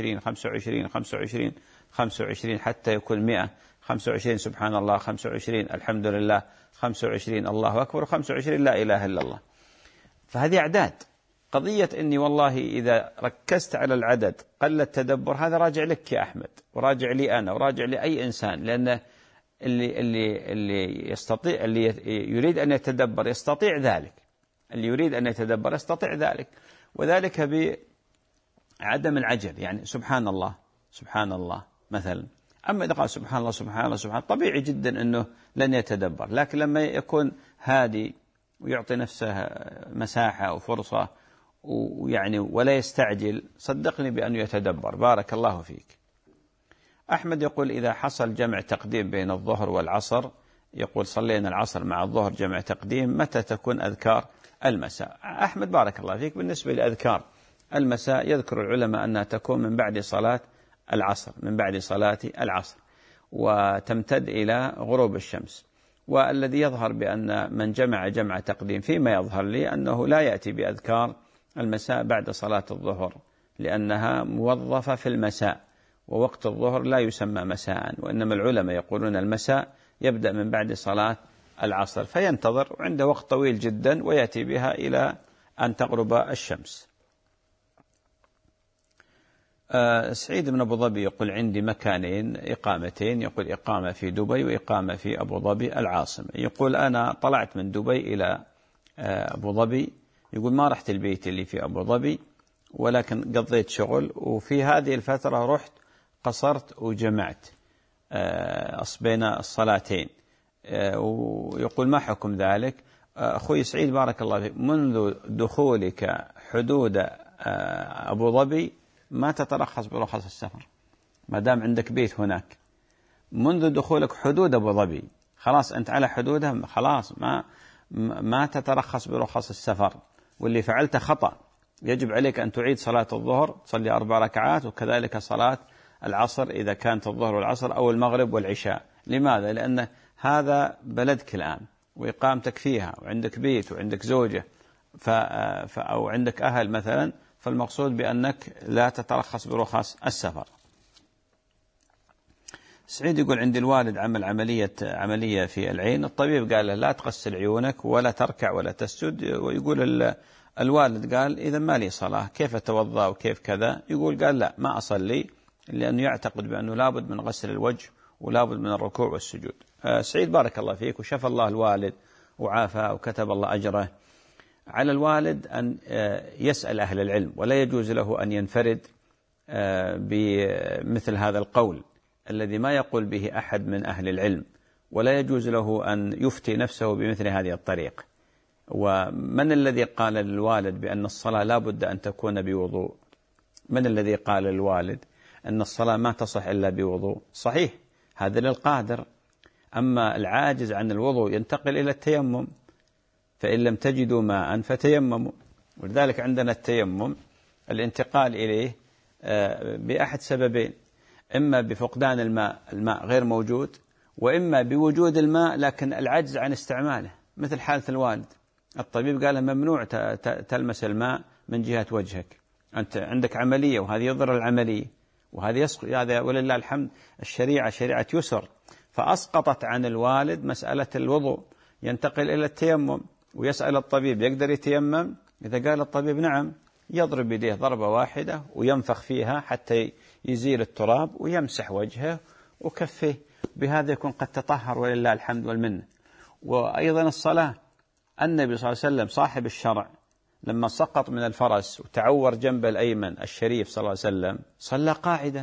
25 حتى يكون 100، 25 سبحان الله، 25 الحمد لله، 25 الله أكبر، 25 لا إله إلا الله. فهذه أعداد. قضية إني والله إذا ركزت على العدد قل التدبر، هذا راجع لك يا أحمد، وراجع لي أنا، وراجع لأي إنسان، لأن اللي يستطيع، اللي يريد أن يتدبر يستطيع ذلك، اللي يريد أن يتدبر يستطيع ذلك، وذلك بعدم العجل. يعني سبحان الله سبحان الله مثلا، أما إذا قال سبحان الله سبحان الله سبحان الله طبيعي جدا أنه لن يتدبر، لكن لما يكون هادي ويعطي نفسه مساحة وفرصة ويعني ولا يستعجل، صدقني بأنه يتدبر. بارك الله فيك. أحمد يقول إذا حصل جمع تقديم بين الظهر والعصر، يقول صلينا العصر مع الظهر جمع تقديم، متى تكون أذكار المساء؟ أحمد بارك الله فيك، بالنسبة لأذكار المساء يذكر العلماء أنها تكون من بعد صلاة العصر، من بعد صلاة العصر، وتمتد إلى غروب الشمس. والذي يظهر بأن من جمع تقديم، فيما يظهر لي أنه لا يأتي بأذكار المساء بعد صلاة الظهر، لأنها موظفة في المساء، ووقت الظهر لا يسمى مساء، وإنما العلماء يقولون المساء يبدأ من بعد صلاة العصر، فينتظر عنده وقت طويل جدا ويأتي بها إلى أن تغرب الشمس. سعيد بن أبو ظبي يقول عندي مكانين إقامتين، يقول إقامة في دبي وإقامة في أبو ظبي العاصمة. يقول أنا طلعت من دبي إلى أبو ظبي، يقول ما رحت البيت اللي في أبو ظبي، ولكن قضيت شغل، وفي هذه الفترة رحت قصرت وجمعت بين الصلاتين، ويقول ما حكم ذلك؟ أخوي سعيد بارك الله فيك، منذ دخولك حدود أبو ظبي ما تترخص برخص السفر، ما دام عندك بيت هناك، منذ دخولك حدود أبو ظبي خلاص أنت على حدودها، خلاص ما تترخص برخص السفر، واللي فعلته خطأ. يجب عليك أن تعيد صلاة الظهر، تصلي 4 ركعات، وكذلك صلاة العصر إذا كانت الظهر والعصر، أو المغرب والعشاء. لماذا؟ لأن هذا بلدك الآن وإقامتك فيها، وعندك بيت وعندك زوجة أو عندك أهل مثلا، فالمقصود بأنك لا تترخص برخص السفر. سعيد يقول عندي الوالد عمل عملية في العين، الطبيب قال له لا تغسل عيونك ولا تركع ولا تسجد، ويقول الوالد قال إذا ما لي صلاة كيف أتوضأ وكيف كذا؟ يقول قال لا ما أصلي، لأنه يعتقد بأنه لابد من غسل الوجه ولابد من الركوع والسجود. سعيد بارك الله فيك، وشفى الله الوالد وعافى وكتب الله أجره. على الوالد أن يسأل أهل العلم، ولا يجوز له أن ينفرد بمثل هذا القول الذي ما يقول به أحد من أهل العلم، ولا يجوز له أن يفتي نفسه بمثل هذه الطريقة. ومن الذي قال للوالد بأن الصلاة لا بد أن تكون بوضوء؟ من الذي قال للوالد أن الصلاة ما تصح إلا بوضوء؟ صحيح هذا للقادر، أما العاجز عن الوضوء ينتقل إلى التيمم، فإن لم تجدوا ماء فتيمموا. ولذلك عندنا التيمم الانتقال إليه بأحد سببين، إما بفقدان الماء غير موجود، وإما بوجود الماء لكن العجز عن استعماله، مثل حالة الوالد. الطبيب قال ممنوع تلمس الماء من جهة وجهك، أنت عندك عملية وهذه يضر العملية، هذا ولله الحمد الشريعة شريعة يسر، فأسقطت عن الوالد مسألة الوضوء، ينتقل إلى التيمم ويسأل الطبيب يقدر يتيمم؟ إذا قال الطبيب نعم، يضرب يديه ضربة واحدة وينفخ فيها حتى يزيل التراب ويمسح وجهه وكفيه، بهذا يكون قد تطهر ولله الحمد والمنة. وأيضا الصلاة، النبي صلى الله عليه وسلم صاحب الشرع لما سقط من الفرس وتعور جنب الأيمن الشريف صلى الله عليه وسلم صلى قاعدا،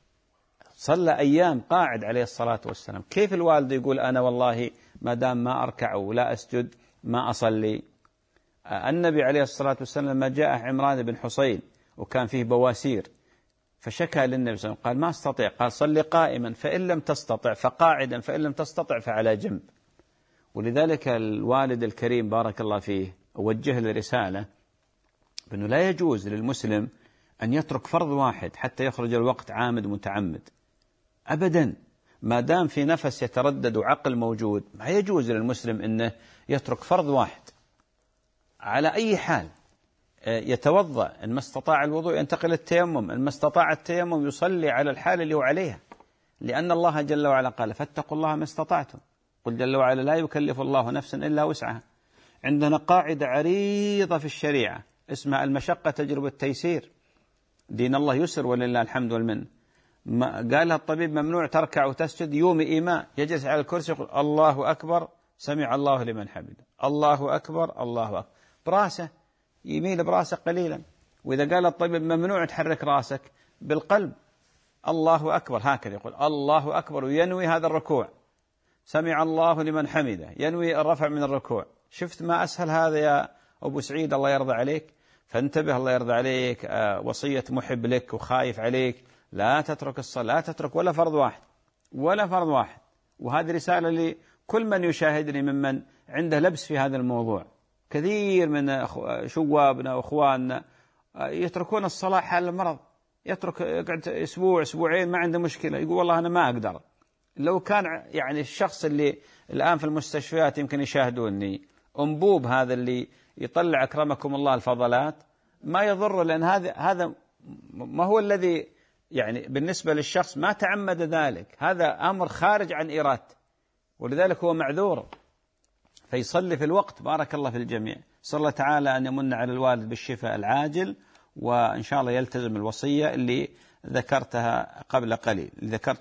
صلى أيام قاعد عليه الصلاة والسلام. كيف الوالد يقول أنا والله ما دام ما أركع ولا أسجد ما أصلي؟ النبي عليه الصلاة والسلام لما جاء عمران بن حصين وكان فيه بواسير فشكى للنبي صلى الله عليه وسلم قال ما أستطيع، قال صلي قائما فإن لم تستطع فقاعدا فإن لم تستطع فعلى جنب. ولذلك الوالد الكريم بارك الله فيه وجه له رسالة بأنه لا يجوز للمسلم أن يترك فرض واحد حتى يخرج الوقت عامد متعمد أبدا. ما دام في نفس يتردد وعقل موجود ما يجوز للمسلم أنه يترك فرض واحد على أي حال. يتوضأ إن ما استطاع الوضوء ينتقل التيمم، إن ما استطاع التيمم يصلي على الحال اللي هو عليها، لأن الله جل وعلا قال فاتقوا الله ما استطعتم. قل جل وعلا لا يكلف الله نفسا إلا وسعها. عندنا قاعدة عريضة في الشريعة اسمها المشقة تجلب التيسير. دين الله يسر ولله الحمد والمنة. قالها الطبيب ممنوع تركع وتسجد، يومي إيماء يجلس على الكرسي يقول الله أكبر سمع الله لمن حمده، الله أكبر الله أكبر، براسه يميل براسه قليلا. وإذا قال الطبيب ممنوع تحرك راسك بالقلب الله أكبر هكذا يقول الله أكبر وينوي هذا الركوع، سمع الله لمن حمده ينوي الرفع من الركوع. شفت ما أسهل هذا يا أبو سعيد الله يرضى عليك؟ فانتبه الله يرضى عليك، وصية محب لك وخايف عليك، لا تترك الصلاة، لا تترك ولا فرض واحد ولا فرض واحد. وهذه رسالة لكل من يشاهدني ممن عنده لبس في هذا الموضوع. كثير من شوابنا وأخواننا يتركون الصلاة حال المرض، يقعد أسبوع أسبوعين ما عنده مشكلة، يقول والله أنا ما أقدر. لو كان يعني الشخص اللي الآن في المستشفيات يمكن يشاهدوني أنبوب هذا اللي يطلع أكرمكم الله الفضلات ما يضر، لأن هذا ما هو الذي يعني بالنسبة للشخص ما تعمد ذلك، هذا أمر خارج عن إرادته، ولذلك هو معذور. فيصلي في الوقت بارك الله في الجميع. صلى الله تعالى أن يمن على الوالد بالشفاء العاجل، وإن شاء الله يلتزم الوصية اللي ذكرتها قبل قليل.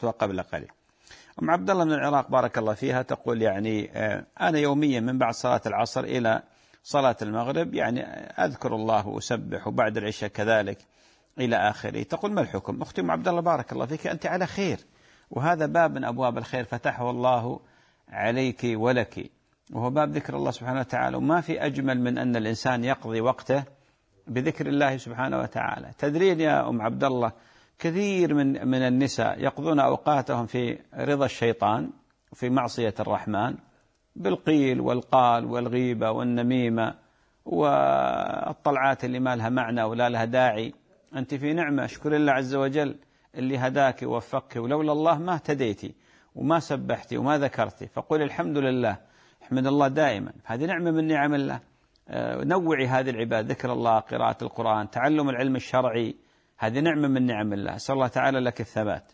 أم عبد الله من العراق بارك الله فيها تقول يعني أنا يوميا من بعد صلاة العصر إلى صلاة المغرب يعني أذكر الله وأسبح، وبعد العشاء كذلك إلى آخره. تقول ما الحكم؟ أختي أم عبد الله بارك الله فيك أنت على خير، وهذا باب من أبواب الخير فتحه الله عليك ولك، وهو باب ذكر الله سبحانه وتعالى. وما في أجمل من أن الإنسان يقضي وقته بذكر الله سبحانه وتعالى. تدرين يا أم عبد الله كثير من النساء يقضون أوقاتهم في رضا الشيطان وفي معصية الرحمن بالقيل والقال والغيبة والنميمة والطلعات اللي ما لها معنى ولا لها داعي. أنت في نعمة، اشكر الله عز وجل اللي هداك ووفقك، ولولا الله ما اهتديتي وما سبحتي وما ذكرتي. فقل الحمد لله، احمد الله دائما، هذه نعمة من نعم الله. نوعي هذه العبادة، ذكر الله، قراءة القرآن، تعلم العلم الشرعي، هذه نعمة من نعم الله. أسأل الله تعالى لك الثبات.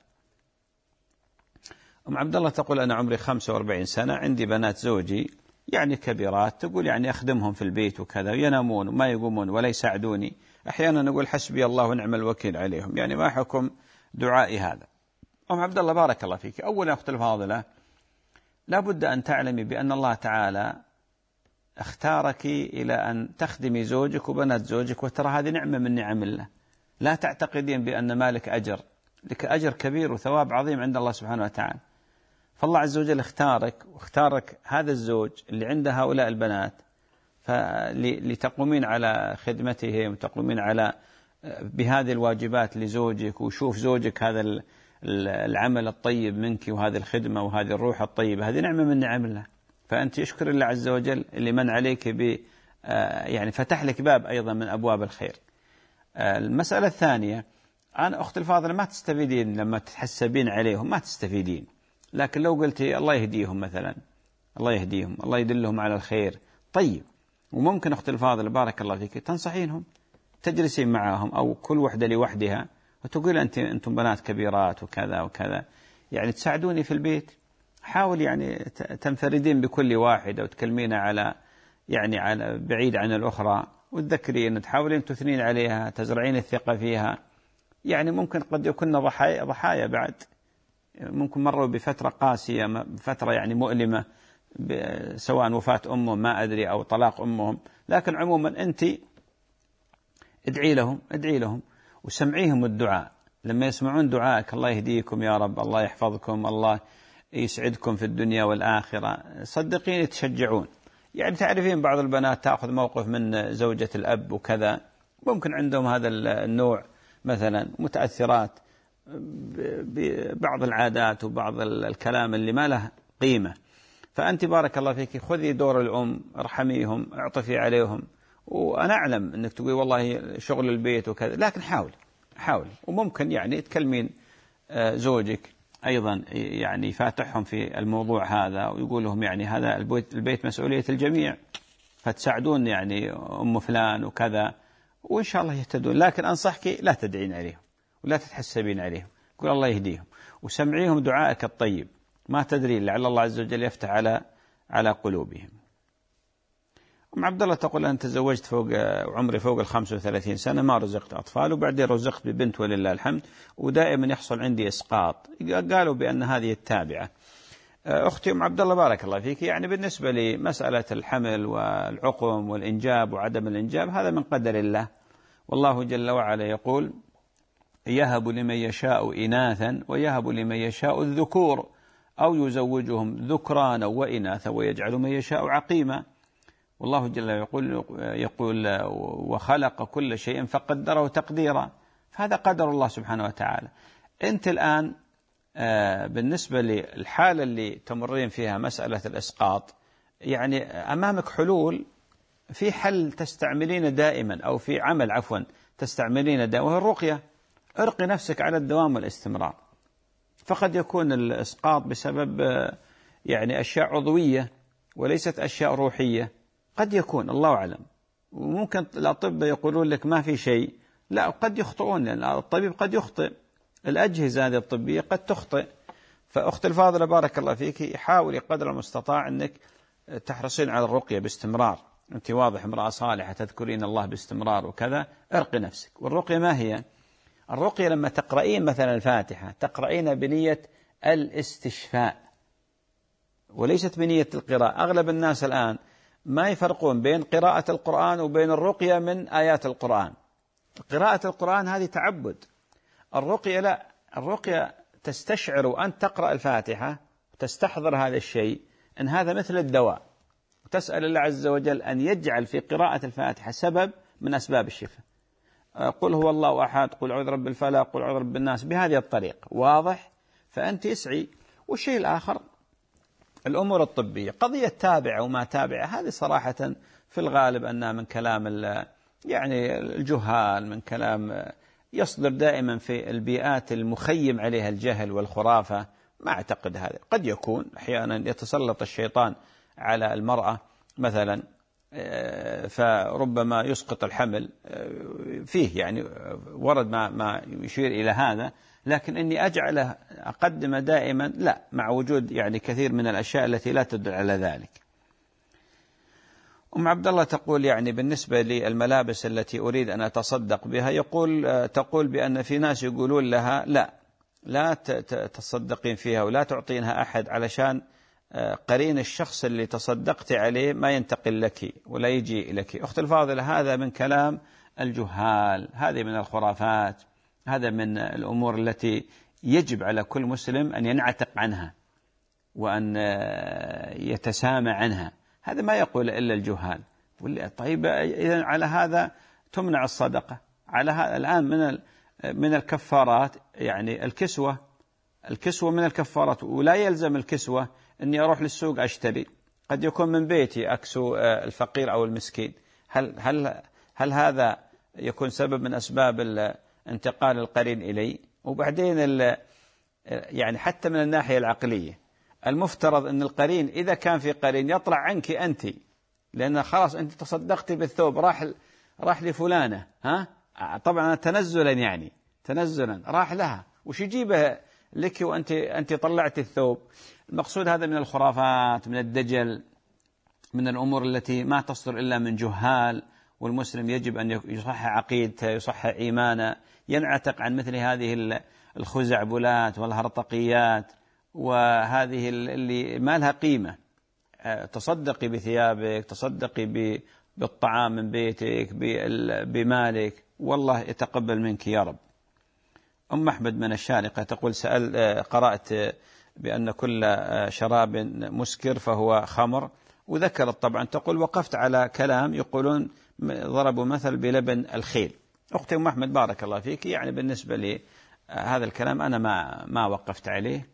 أم عبد الله تقول أنا عمري 45 سنة، عندي بنات زوجي يعني كبيرات، تقول يعني أخدمهم في البيت وكذا، ينامون وما يقومون ولا يساعدوني، أحيانا نقول حسبي الله ونعم الوكيل عليهم، يعني ما حكم دعائي هذا؟ أم عبد الله بارك الله فيك، أولا أخت الفاضلة لا بد أن تعلمي بأن الله تعالى اختارك إلى أن تخدمي زوجك وبنات زوجك، وترى هذه نعمة من نعم الله. لا تعتقدين بأن مالك أجر، لك أجر كبير وثواب عظيم عند الله سبحانه وتعالى. فالله عز وجل اختارك هذا الزوج اللي عنده هؤلاء البنات لتقومين على خدمتهم وتقومين على بهذه الواجبات لزوجك، وشوف زوجك هذا العمل الطيب منك وهذه الخدمة وهذه الروح الطيبة، هذه نعمة من نعم الله. فأنت يشكر الله عز وجل اللي من عليك يعني فتح لك باب أيضا من أبواب الخير. المسألة الثانية، أنا أخت الفاضلة ما تستفيدين لما تحسبين عليهم، ما تستفيدين، لكن لو قلتي الله يهديهم مثلا، الله يهديهم، الله يدلهم على الخير، طيب. وممكن أخت الفاضلة بارك الله فيك تنصحينهم، تجلسين معهم أو كل وحدة لوحدها وتقول أنتم بنات كبيرات وكذا وكذا، يعني تساعدوني في البيت. حاول يعني تنفردين بكل واحدة وتكلمين على بعيد عن الأخرى، وتذكرين تحاولين تثنين عليها، تزرعين الثقة فيها. يعني ممكن قد يكون ضحايا بعد، ممكن مروا بفترة قاسية، فترة يعني مؤلمة، سواء وفاة أمهم ما أدري أو طلاق أمهم، لكن عموما أنت ادعي لهم وسمعيهم الدعاء. لما يسمعون دعائك الله يهديكم يا رب، الله يحفظكم، الله يسعدكم في الدنيا والآخرة، صدقين يتشجعون. يعني تعرفين بعض البنات تأخذ موقف من زوجة الأب وكذا، ممكن عندهم هذا النوع مثلا، متأثرات ببعض العادات وبعض الكلام اللي ما له قيمة. فأنت بارك الله فيك خذي دور الأم، ارحميهم، اعطفي عليهم. وأنا أعلم أنك تقول والله شغل البيت وكذا، لكن حاولي. وممكن يعني تكلمين زوجك أيضا يعني فاتحهم في الموضوع هذا، ويقول لهم يعني هذا البيت مسؤولية الجميع، فتساعدون يعني أم فلان وكذا، وإن شاء الله يهتدون. لكن أنصحك لا تدعين عليهم ولا تتحسبين عليهم، قول الله يهديهم وسمعيهم دعائك الطيب، ما تدري لعل الله عز وجل يفتح على قلوبهم. أم عبد الله تقول أنا تزوجت عمري فوق 35 سنة، ما رزقت أطفال، وبعدين رزقت ببنت ولله الحمد، ودائما يحصل عندي إسقاط. قالوا بأن هذه التابعة. أختي أم عبد الله بارك الله فيك، يعني بالنسبة لمسألة الحمل والعقم والإنجاب وعدم الإنجاب هذا من قدر الله، والله جل وعلا يقول يهب لمن يشاء إناثا ويهب لمن يشاء الذكور أو يزوجهم ذكرانا وإناثا ويجعل من يشاء عقيما. والله جل يقول وخلق كل شيء فقدره تقديرا، فهذا قدر الله سبحانه وتعالى. أنت الآن بالنسبة للحالة اللي تمرين فيها مسألة الإسقاط، يعني أمامك حلول، في حل تستعملين دائما، أو في عمل عفوا تستعملين دائما، وهو الرقية. ارقي نفسك على الدوام والاستمرار. فقد يكون الإسقاط بسبب يعني أشياء عضوية وليست أشياء روحية، قد يكون الله أعلم. وممكن الأطباء يقولون لك ما في شيء، لا قد يخطئون، لأن الطبيب قد يخطئ، الأجهزة هذه الطبية قد تخطئ. فأخت الفاضلة بارك الله فيك، حاولي قدر المستطاع أنك تحرصين على الرقية باستمرار. أنت واضح امرأة صالحة تذكرين الله باستمرار وكذا، ارقي نفسك. والرقية ما هي؟ الرقية لما تقرأين مثلا الفاتحة تقرأين بنية الاستشفاء وليست بنية القراءة. أغلب الناس الآن ما يفرقون بين قراءة القرآن وبين الرقية من آيات القرآن. قراءة القرآن هذه تعبد، الرقية لا، الرقية تستشعر أن تقرأ الفاتحة وتستحضر هذا الشيء أن هذا مثل الدواء، وتسأل الله عز وجل أن يجعل في قراءة الفاتحة سبب من أسباب الشفاء. قل هو الله أحد، قل أعوذ برب الفلق، قل أعوذ برب الناس، بهذه الطريقة. واضح؟ فأنت اسعي. والشيء الآخر الأمور الطبية، قضية تابعة وما تابعة، هذه صراحة في الغالب أنها من كلام يعني الجهال، من كلام يصدر دائما في البيئات المخيم عليها الجهل والخرافة. ما أعتقد هذا. قد يكون أحيانا يتسلط الشيطان على المرأة مثلا، فربما يسقط الحمل، فيه يعني ورد ما يشير إلى هذا، لكن إني أجعله أقدم دائما لا، مع وجود يعني كثير من الأشياء التي لا تدل على ذلك. أم عبد الله تقول يعني بالنسبة للملابس التي أريد أن أتصدق بها، تقول بأن في ناس يقولون لها لا تصدقين فيها ولا تعطينها أحد، علشان قرين الشخص اللي تصدقت عليه ما ينتقل لك ولا يجي لك. أخت الفاضلة، هذا من كلام الجهال، هذه من الخرافات، هذا من الأمور التي يجب على كل مسلم أن ينعتق عنها وأن يتسامى عنها. هذا ما يقول إلا الجهال. طيب إذن على هذا تمنع الصدقة. على هذا الآن من الكفارات يعني الكسوة من الكفارات، ولا يلزم الكسوة أني أروح للسوق أشتري، قد يكون من بيتي أكسو الفقير أو المسكين. هل هذا يكون سبب من أسباب انتقال القرين إلي؟ وبعدين يعني حتى من الناحية العقلية المفترض أن القرين إذا كان في قرين يطلع عنك أنت، لأن خلاص أنت تصدقتي بالثوب، راح لفلانة، طبعا تنزلا راح لها، وش يجيبه لك وأنت طلعت الثوب؟ المقصود هذا من الخرافات، من الدجل، من الأمور التي ما تصدر إلا من جهال. والمسلم يجب أن يصحح عقيدته، يصحح إيمانه، ينعتق عن مثل هذه الخزعبلات والهرطقيات وهذه اللي ما لها قيمة. تصدقي بثيابك، تصدقي بالطعام من بيتك، بمالك، والله يتقبل منك يا رب. أم أحمد من الشارقة تقول قرأت بأن كل شراب مسكر فهو خمر، وذكرت طبعا تقول وقفت على كلام يقولون ضربوا مثل بلبن الخيل. أختي أم أحمد بارك الله فيك، يعني بالنسبة لي هذا الكلام أنا ما وقفت عليه،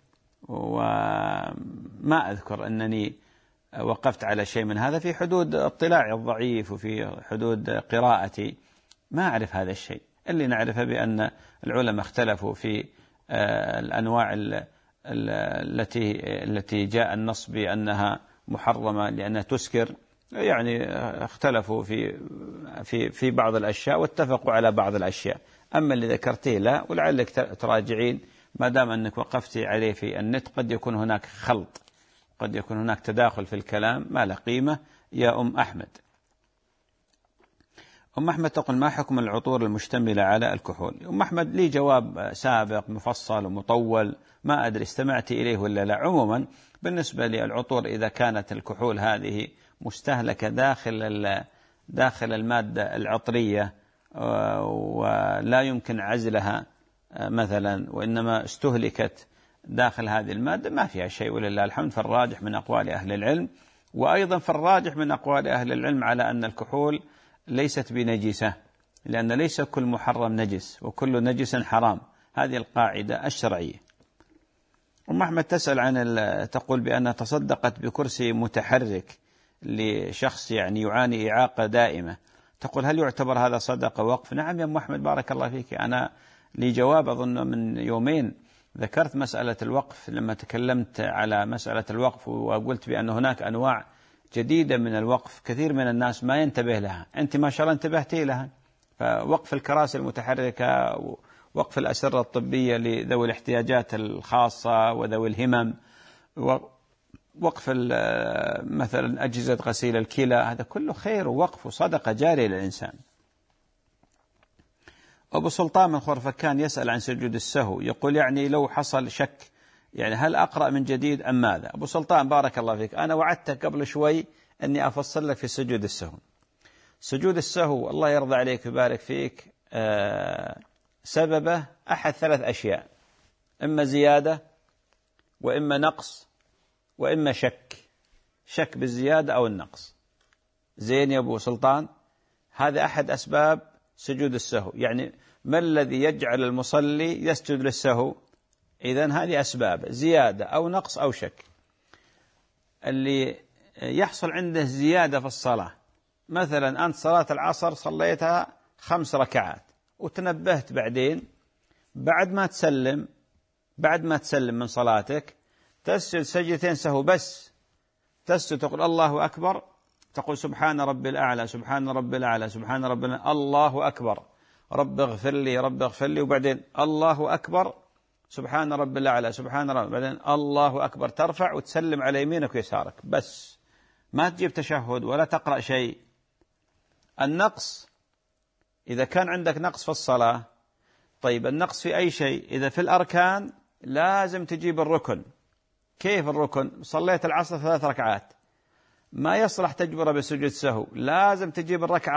وما أذكر أنني وقفت على شيء من هذا، في حدود اطلاعي الضعيف وفي حدود قراءتي ما أعرف هذا الشيء. اللي نعرفه بأن العلماء اختلفوا في الأنواع التي جاء النص بأنها محرمة لأنها تسكر، يعني اختلفوا في بعض الأشياء واتفقوا على بعض الأشياء. أما اللي ذكرتيه لا، ولعلك تراجعين ما دام أنك وقفت عليه في النت، قد يكون هناك خلط، قد يكون هناك تداخل في الكلام ما له قيمة يا أم أحمد. أم أحمد تقول ما حكم العطور المشتملة على الكحول؟ أم أحمد لي جواب سابق مفصل ومطول، ما أدري استمعت إليه ولا لا. عموما بالنسبة للعطور إذا كانت الكحول هذه مستهلكة داخل المادة العطرية ولا يمكن عزلها مثلا، وإنما استهلكت داخل هذه المادة، ما فيها شيء ولله الحمد. فالراجح من أقوال أهل العلم، وأيضا فالراجح من أقوال أهل العلم على أن الكحول ليست بنجسة، لأن ليس كل محرم نجس وكل نجس حرام، هذه القاعدة الشرعية. أم أحمد تسأل تقول بأنها تصدقت بكرسي متحرك لشخص يعني يعاني إعاقة دائمة، تقول هل يعتبر هذا صدقة وقف؟ نعم يا أم أحمد بارك الله فيك، أنا لي جواب أظن من يومين ذكرت مسألة الوقف لما تكلمت على مسألة الوقف، وقلت بأن هناك أنواع جديدة من الوقف كثير من الناس ما ينتبه لها، أنت ما شاء الله انتبهتي لها. فوقف الكراسي المتحركة، وقف الأسرة الطبية لذوي الاحتياجات الخاصة وذوي الهمم، وقف مثلا أجهزة غسيل الكلى، هذا كله خير ووقف وصدقة جارية للإنسان. أبو سلطان من خرفكان يسأل عن سجود السهو، يقول يعني لو حصل شك يعني هل أقرأ من جديد أم ماذا؟ أبو سلطان بارك الله فيك، أنا وعدتك قبل شوي أني أفصل لك في سجود السهو. سجود السهو الله يرضى عليك ويبارك فيك سببه أحد 3 أشياء، إما زيادة وإما نقص وإما شك بالزيادة أو النقص. زين يا أبو سلطان، هذا أحد أسباب سجود السهو. يعني ما الذي يجعل المصلي يسجد للسهو؟ إذن هذه أسباب زيادة أو نقص أو شك. اللي يحصل عنده زيادة في الصلاة، مثلا أنت صلاة العصر صليتها 5 ركعات وتنبهت بعدين بعد ما تسلم من صلاتك تسجد سجدتين سهو بس، تسجد تقول الله أكبر، تقول سبحان ربي الأعلى سبحان ربي الأعلى سبحان ربي الأعلى، الله أكبر رب اغفر لي رب اغفر لي، وبعدين الله أكبر سبحان ربي الأعلى سبحان ربي، بعدين الله أكبر، ترفع وتسلم على يمينك ويسارك بس، ما تجيب تشهد ولا تقرأ شيء. النقص إذا كان عندك نقص في الصلاة، طيب النقص في أي شيء، إذا في الأركان لازم تجيب الركن. كيف الركن؟ صليت العصر 3 ركعات ما يصلح تجبر بسجود سهو، لازم تجيب الركعة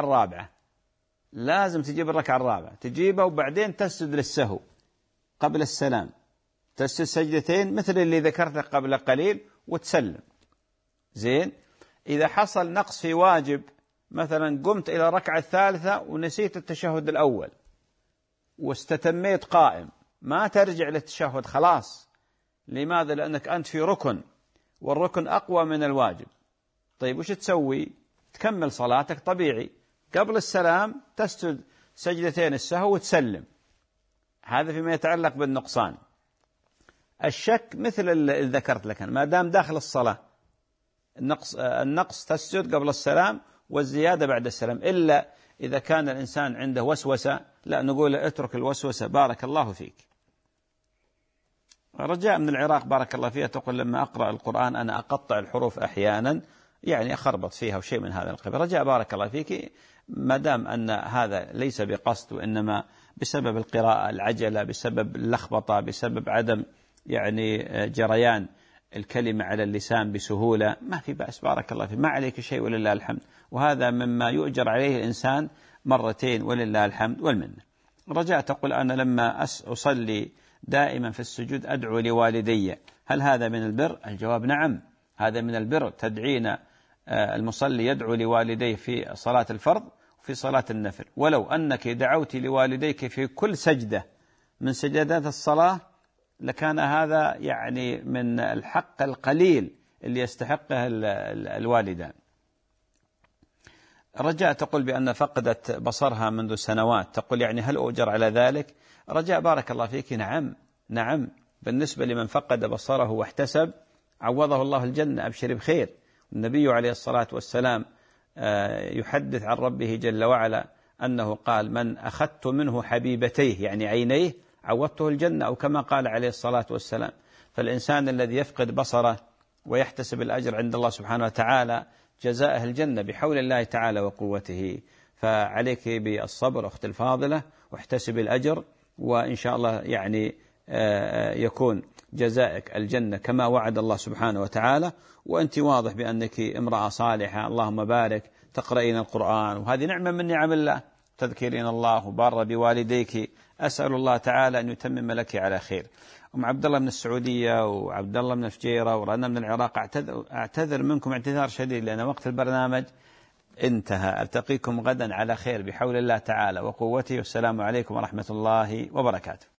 الرابعة، تجيبها وبعدين تسجد للسهو قبل السلام، تسجد سجدتين مثل اللي ذكرته قبل قليل وتسلم. زين، إذا حصل نقص في واجب، مثلا قمت إلى الركعة الثالثة ونسيت التشهد الأول واستتميت قائم، ما ترجع للتشهد خلاص. لماذا؟ لأنك أنت في ركن، والركن أقوى من الواجب. طيب وش تسوي؟ تكمل صلاتك طبيعي، قبل السلام تسجد سجدتين السهو وتسلم. هذا فيما يتعلق بالنقصان. الشك مثل اللي ذكرت لك، ما دام داخل الصلاة النقص تسجد قبل السلام والزيادة بعد السلام، إلا إذا كان الإنسان عنده وسوسة، لا نقول اترك الوسوسة بارك الله فيك. رجاء من العراق بارك الله فيها تقول لما أقرأ القرآن أنا أقطع الحروف أحيانا، يعني أخربط فيها وشيء من هذا القبيل. رجاء بارك الله فيك، ما دام أن هذا ليس بقصد وإنما بسبب القراءة العجلة، بسبب اللخبطة، بسبب عدم يعني جريان الكلمة على اللسان بسهولة ما في بأس، بارك الله فيك، ما عليك شيء ولله الحمد، وهذا مما يؤجر عليه الإنسان مرتين ولله الحمد والمنة. رجاء تقول أنا لما أصلي دائما في السجود أدعو لوالدي، هل هذا من البر؟ الجواب نعم، هذا من البر، تدعين المصلي يدعو لوالديه في صلاة الفرض وفي صلاة النفل، ولو أنك دعوت لوالديك في كل سجدة من سجدات الصلاة لكان هذا يعني من الحق القليل اللي يستحقه الوالدان. رجاء تقول بأن فقدت بصرها منذ سنوات، تقول يعني هل أؤجر على ذلك؟ رجاء بارك الله فيك، نعم، بالنسبة لمن فقد بصره واحتسب عوضه الله الجنة، أبشر بخير. النبي عليه الصلاة والسلام يحدث عن ربه جل وعلا أنه قال من أخذت منه حبيبتيه يعني عينيه عوضته الجنة، أو كما قال عليه الصلاة والسلام. فالإنسان الذي يفقد بصره ويحتسب الأجر عند الله سبحانه وتعالى جزاءه الجنة بحول الله تعالى وقوته. فعليك بالصبر أختي الفاضلة، واحتسب الأجر، وإن شاء الله يعني يكون جزائك الجنة كما وعد الله سبحانه وتعالى. وأنت واضح بأنك امرأة صالحة، اللهم بارك، تقرأين القرآن، وهذه نعمة من نعم الله، تذكرين الله وبار بوالديك، أسأل الله تعالى أن يتمم لك على خير. أم عبد الله من السعودية، وعبد الله من الفجيرة، ورنا من العراق، أعتذر منكم اعتذار شديد لأن وقت البرنامج انتهى. ألتقيكم غدا على خير بحول الله تعالى وقوته، والسلام عليكم ورحمة الله وبركاته.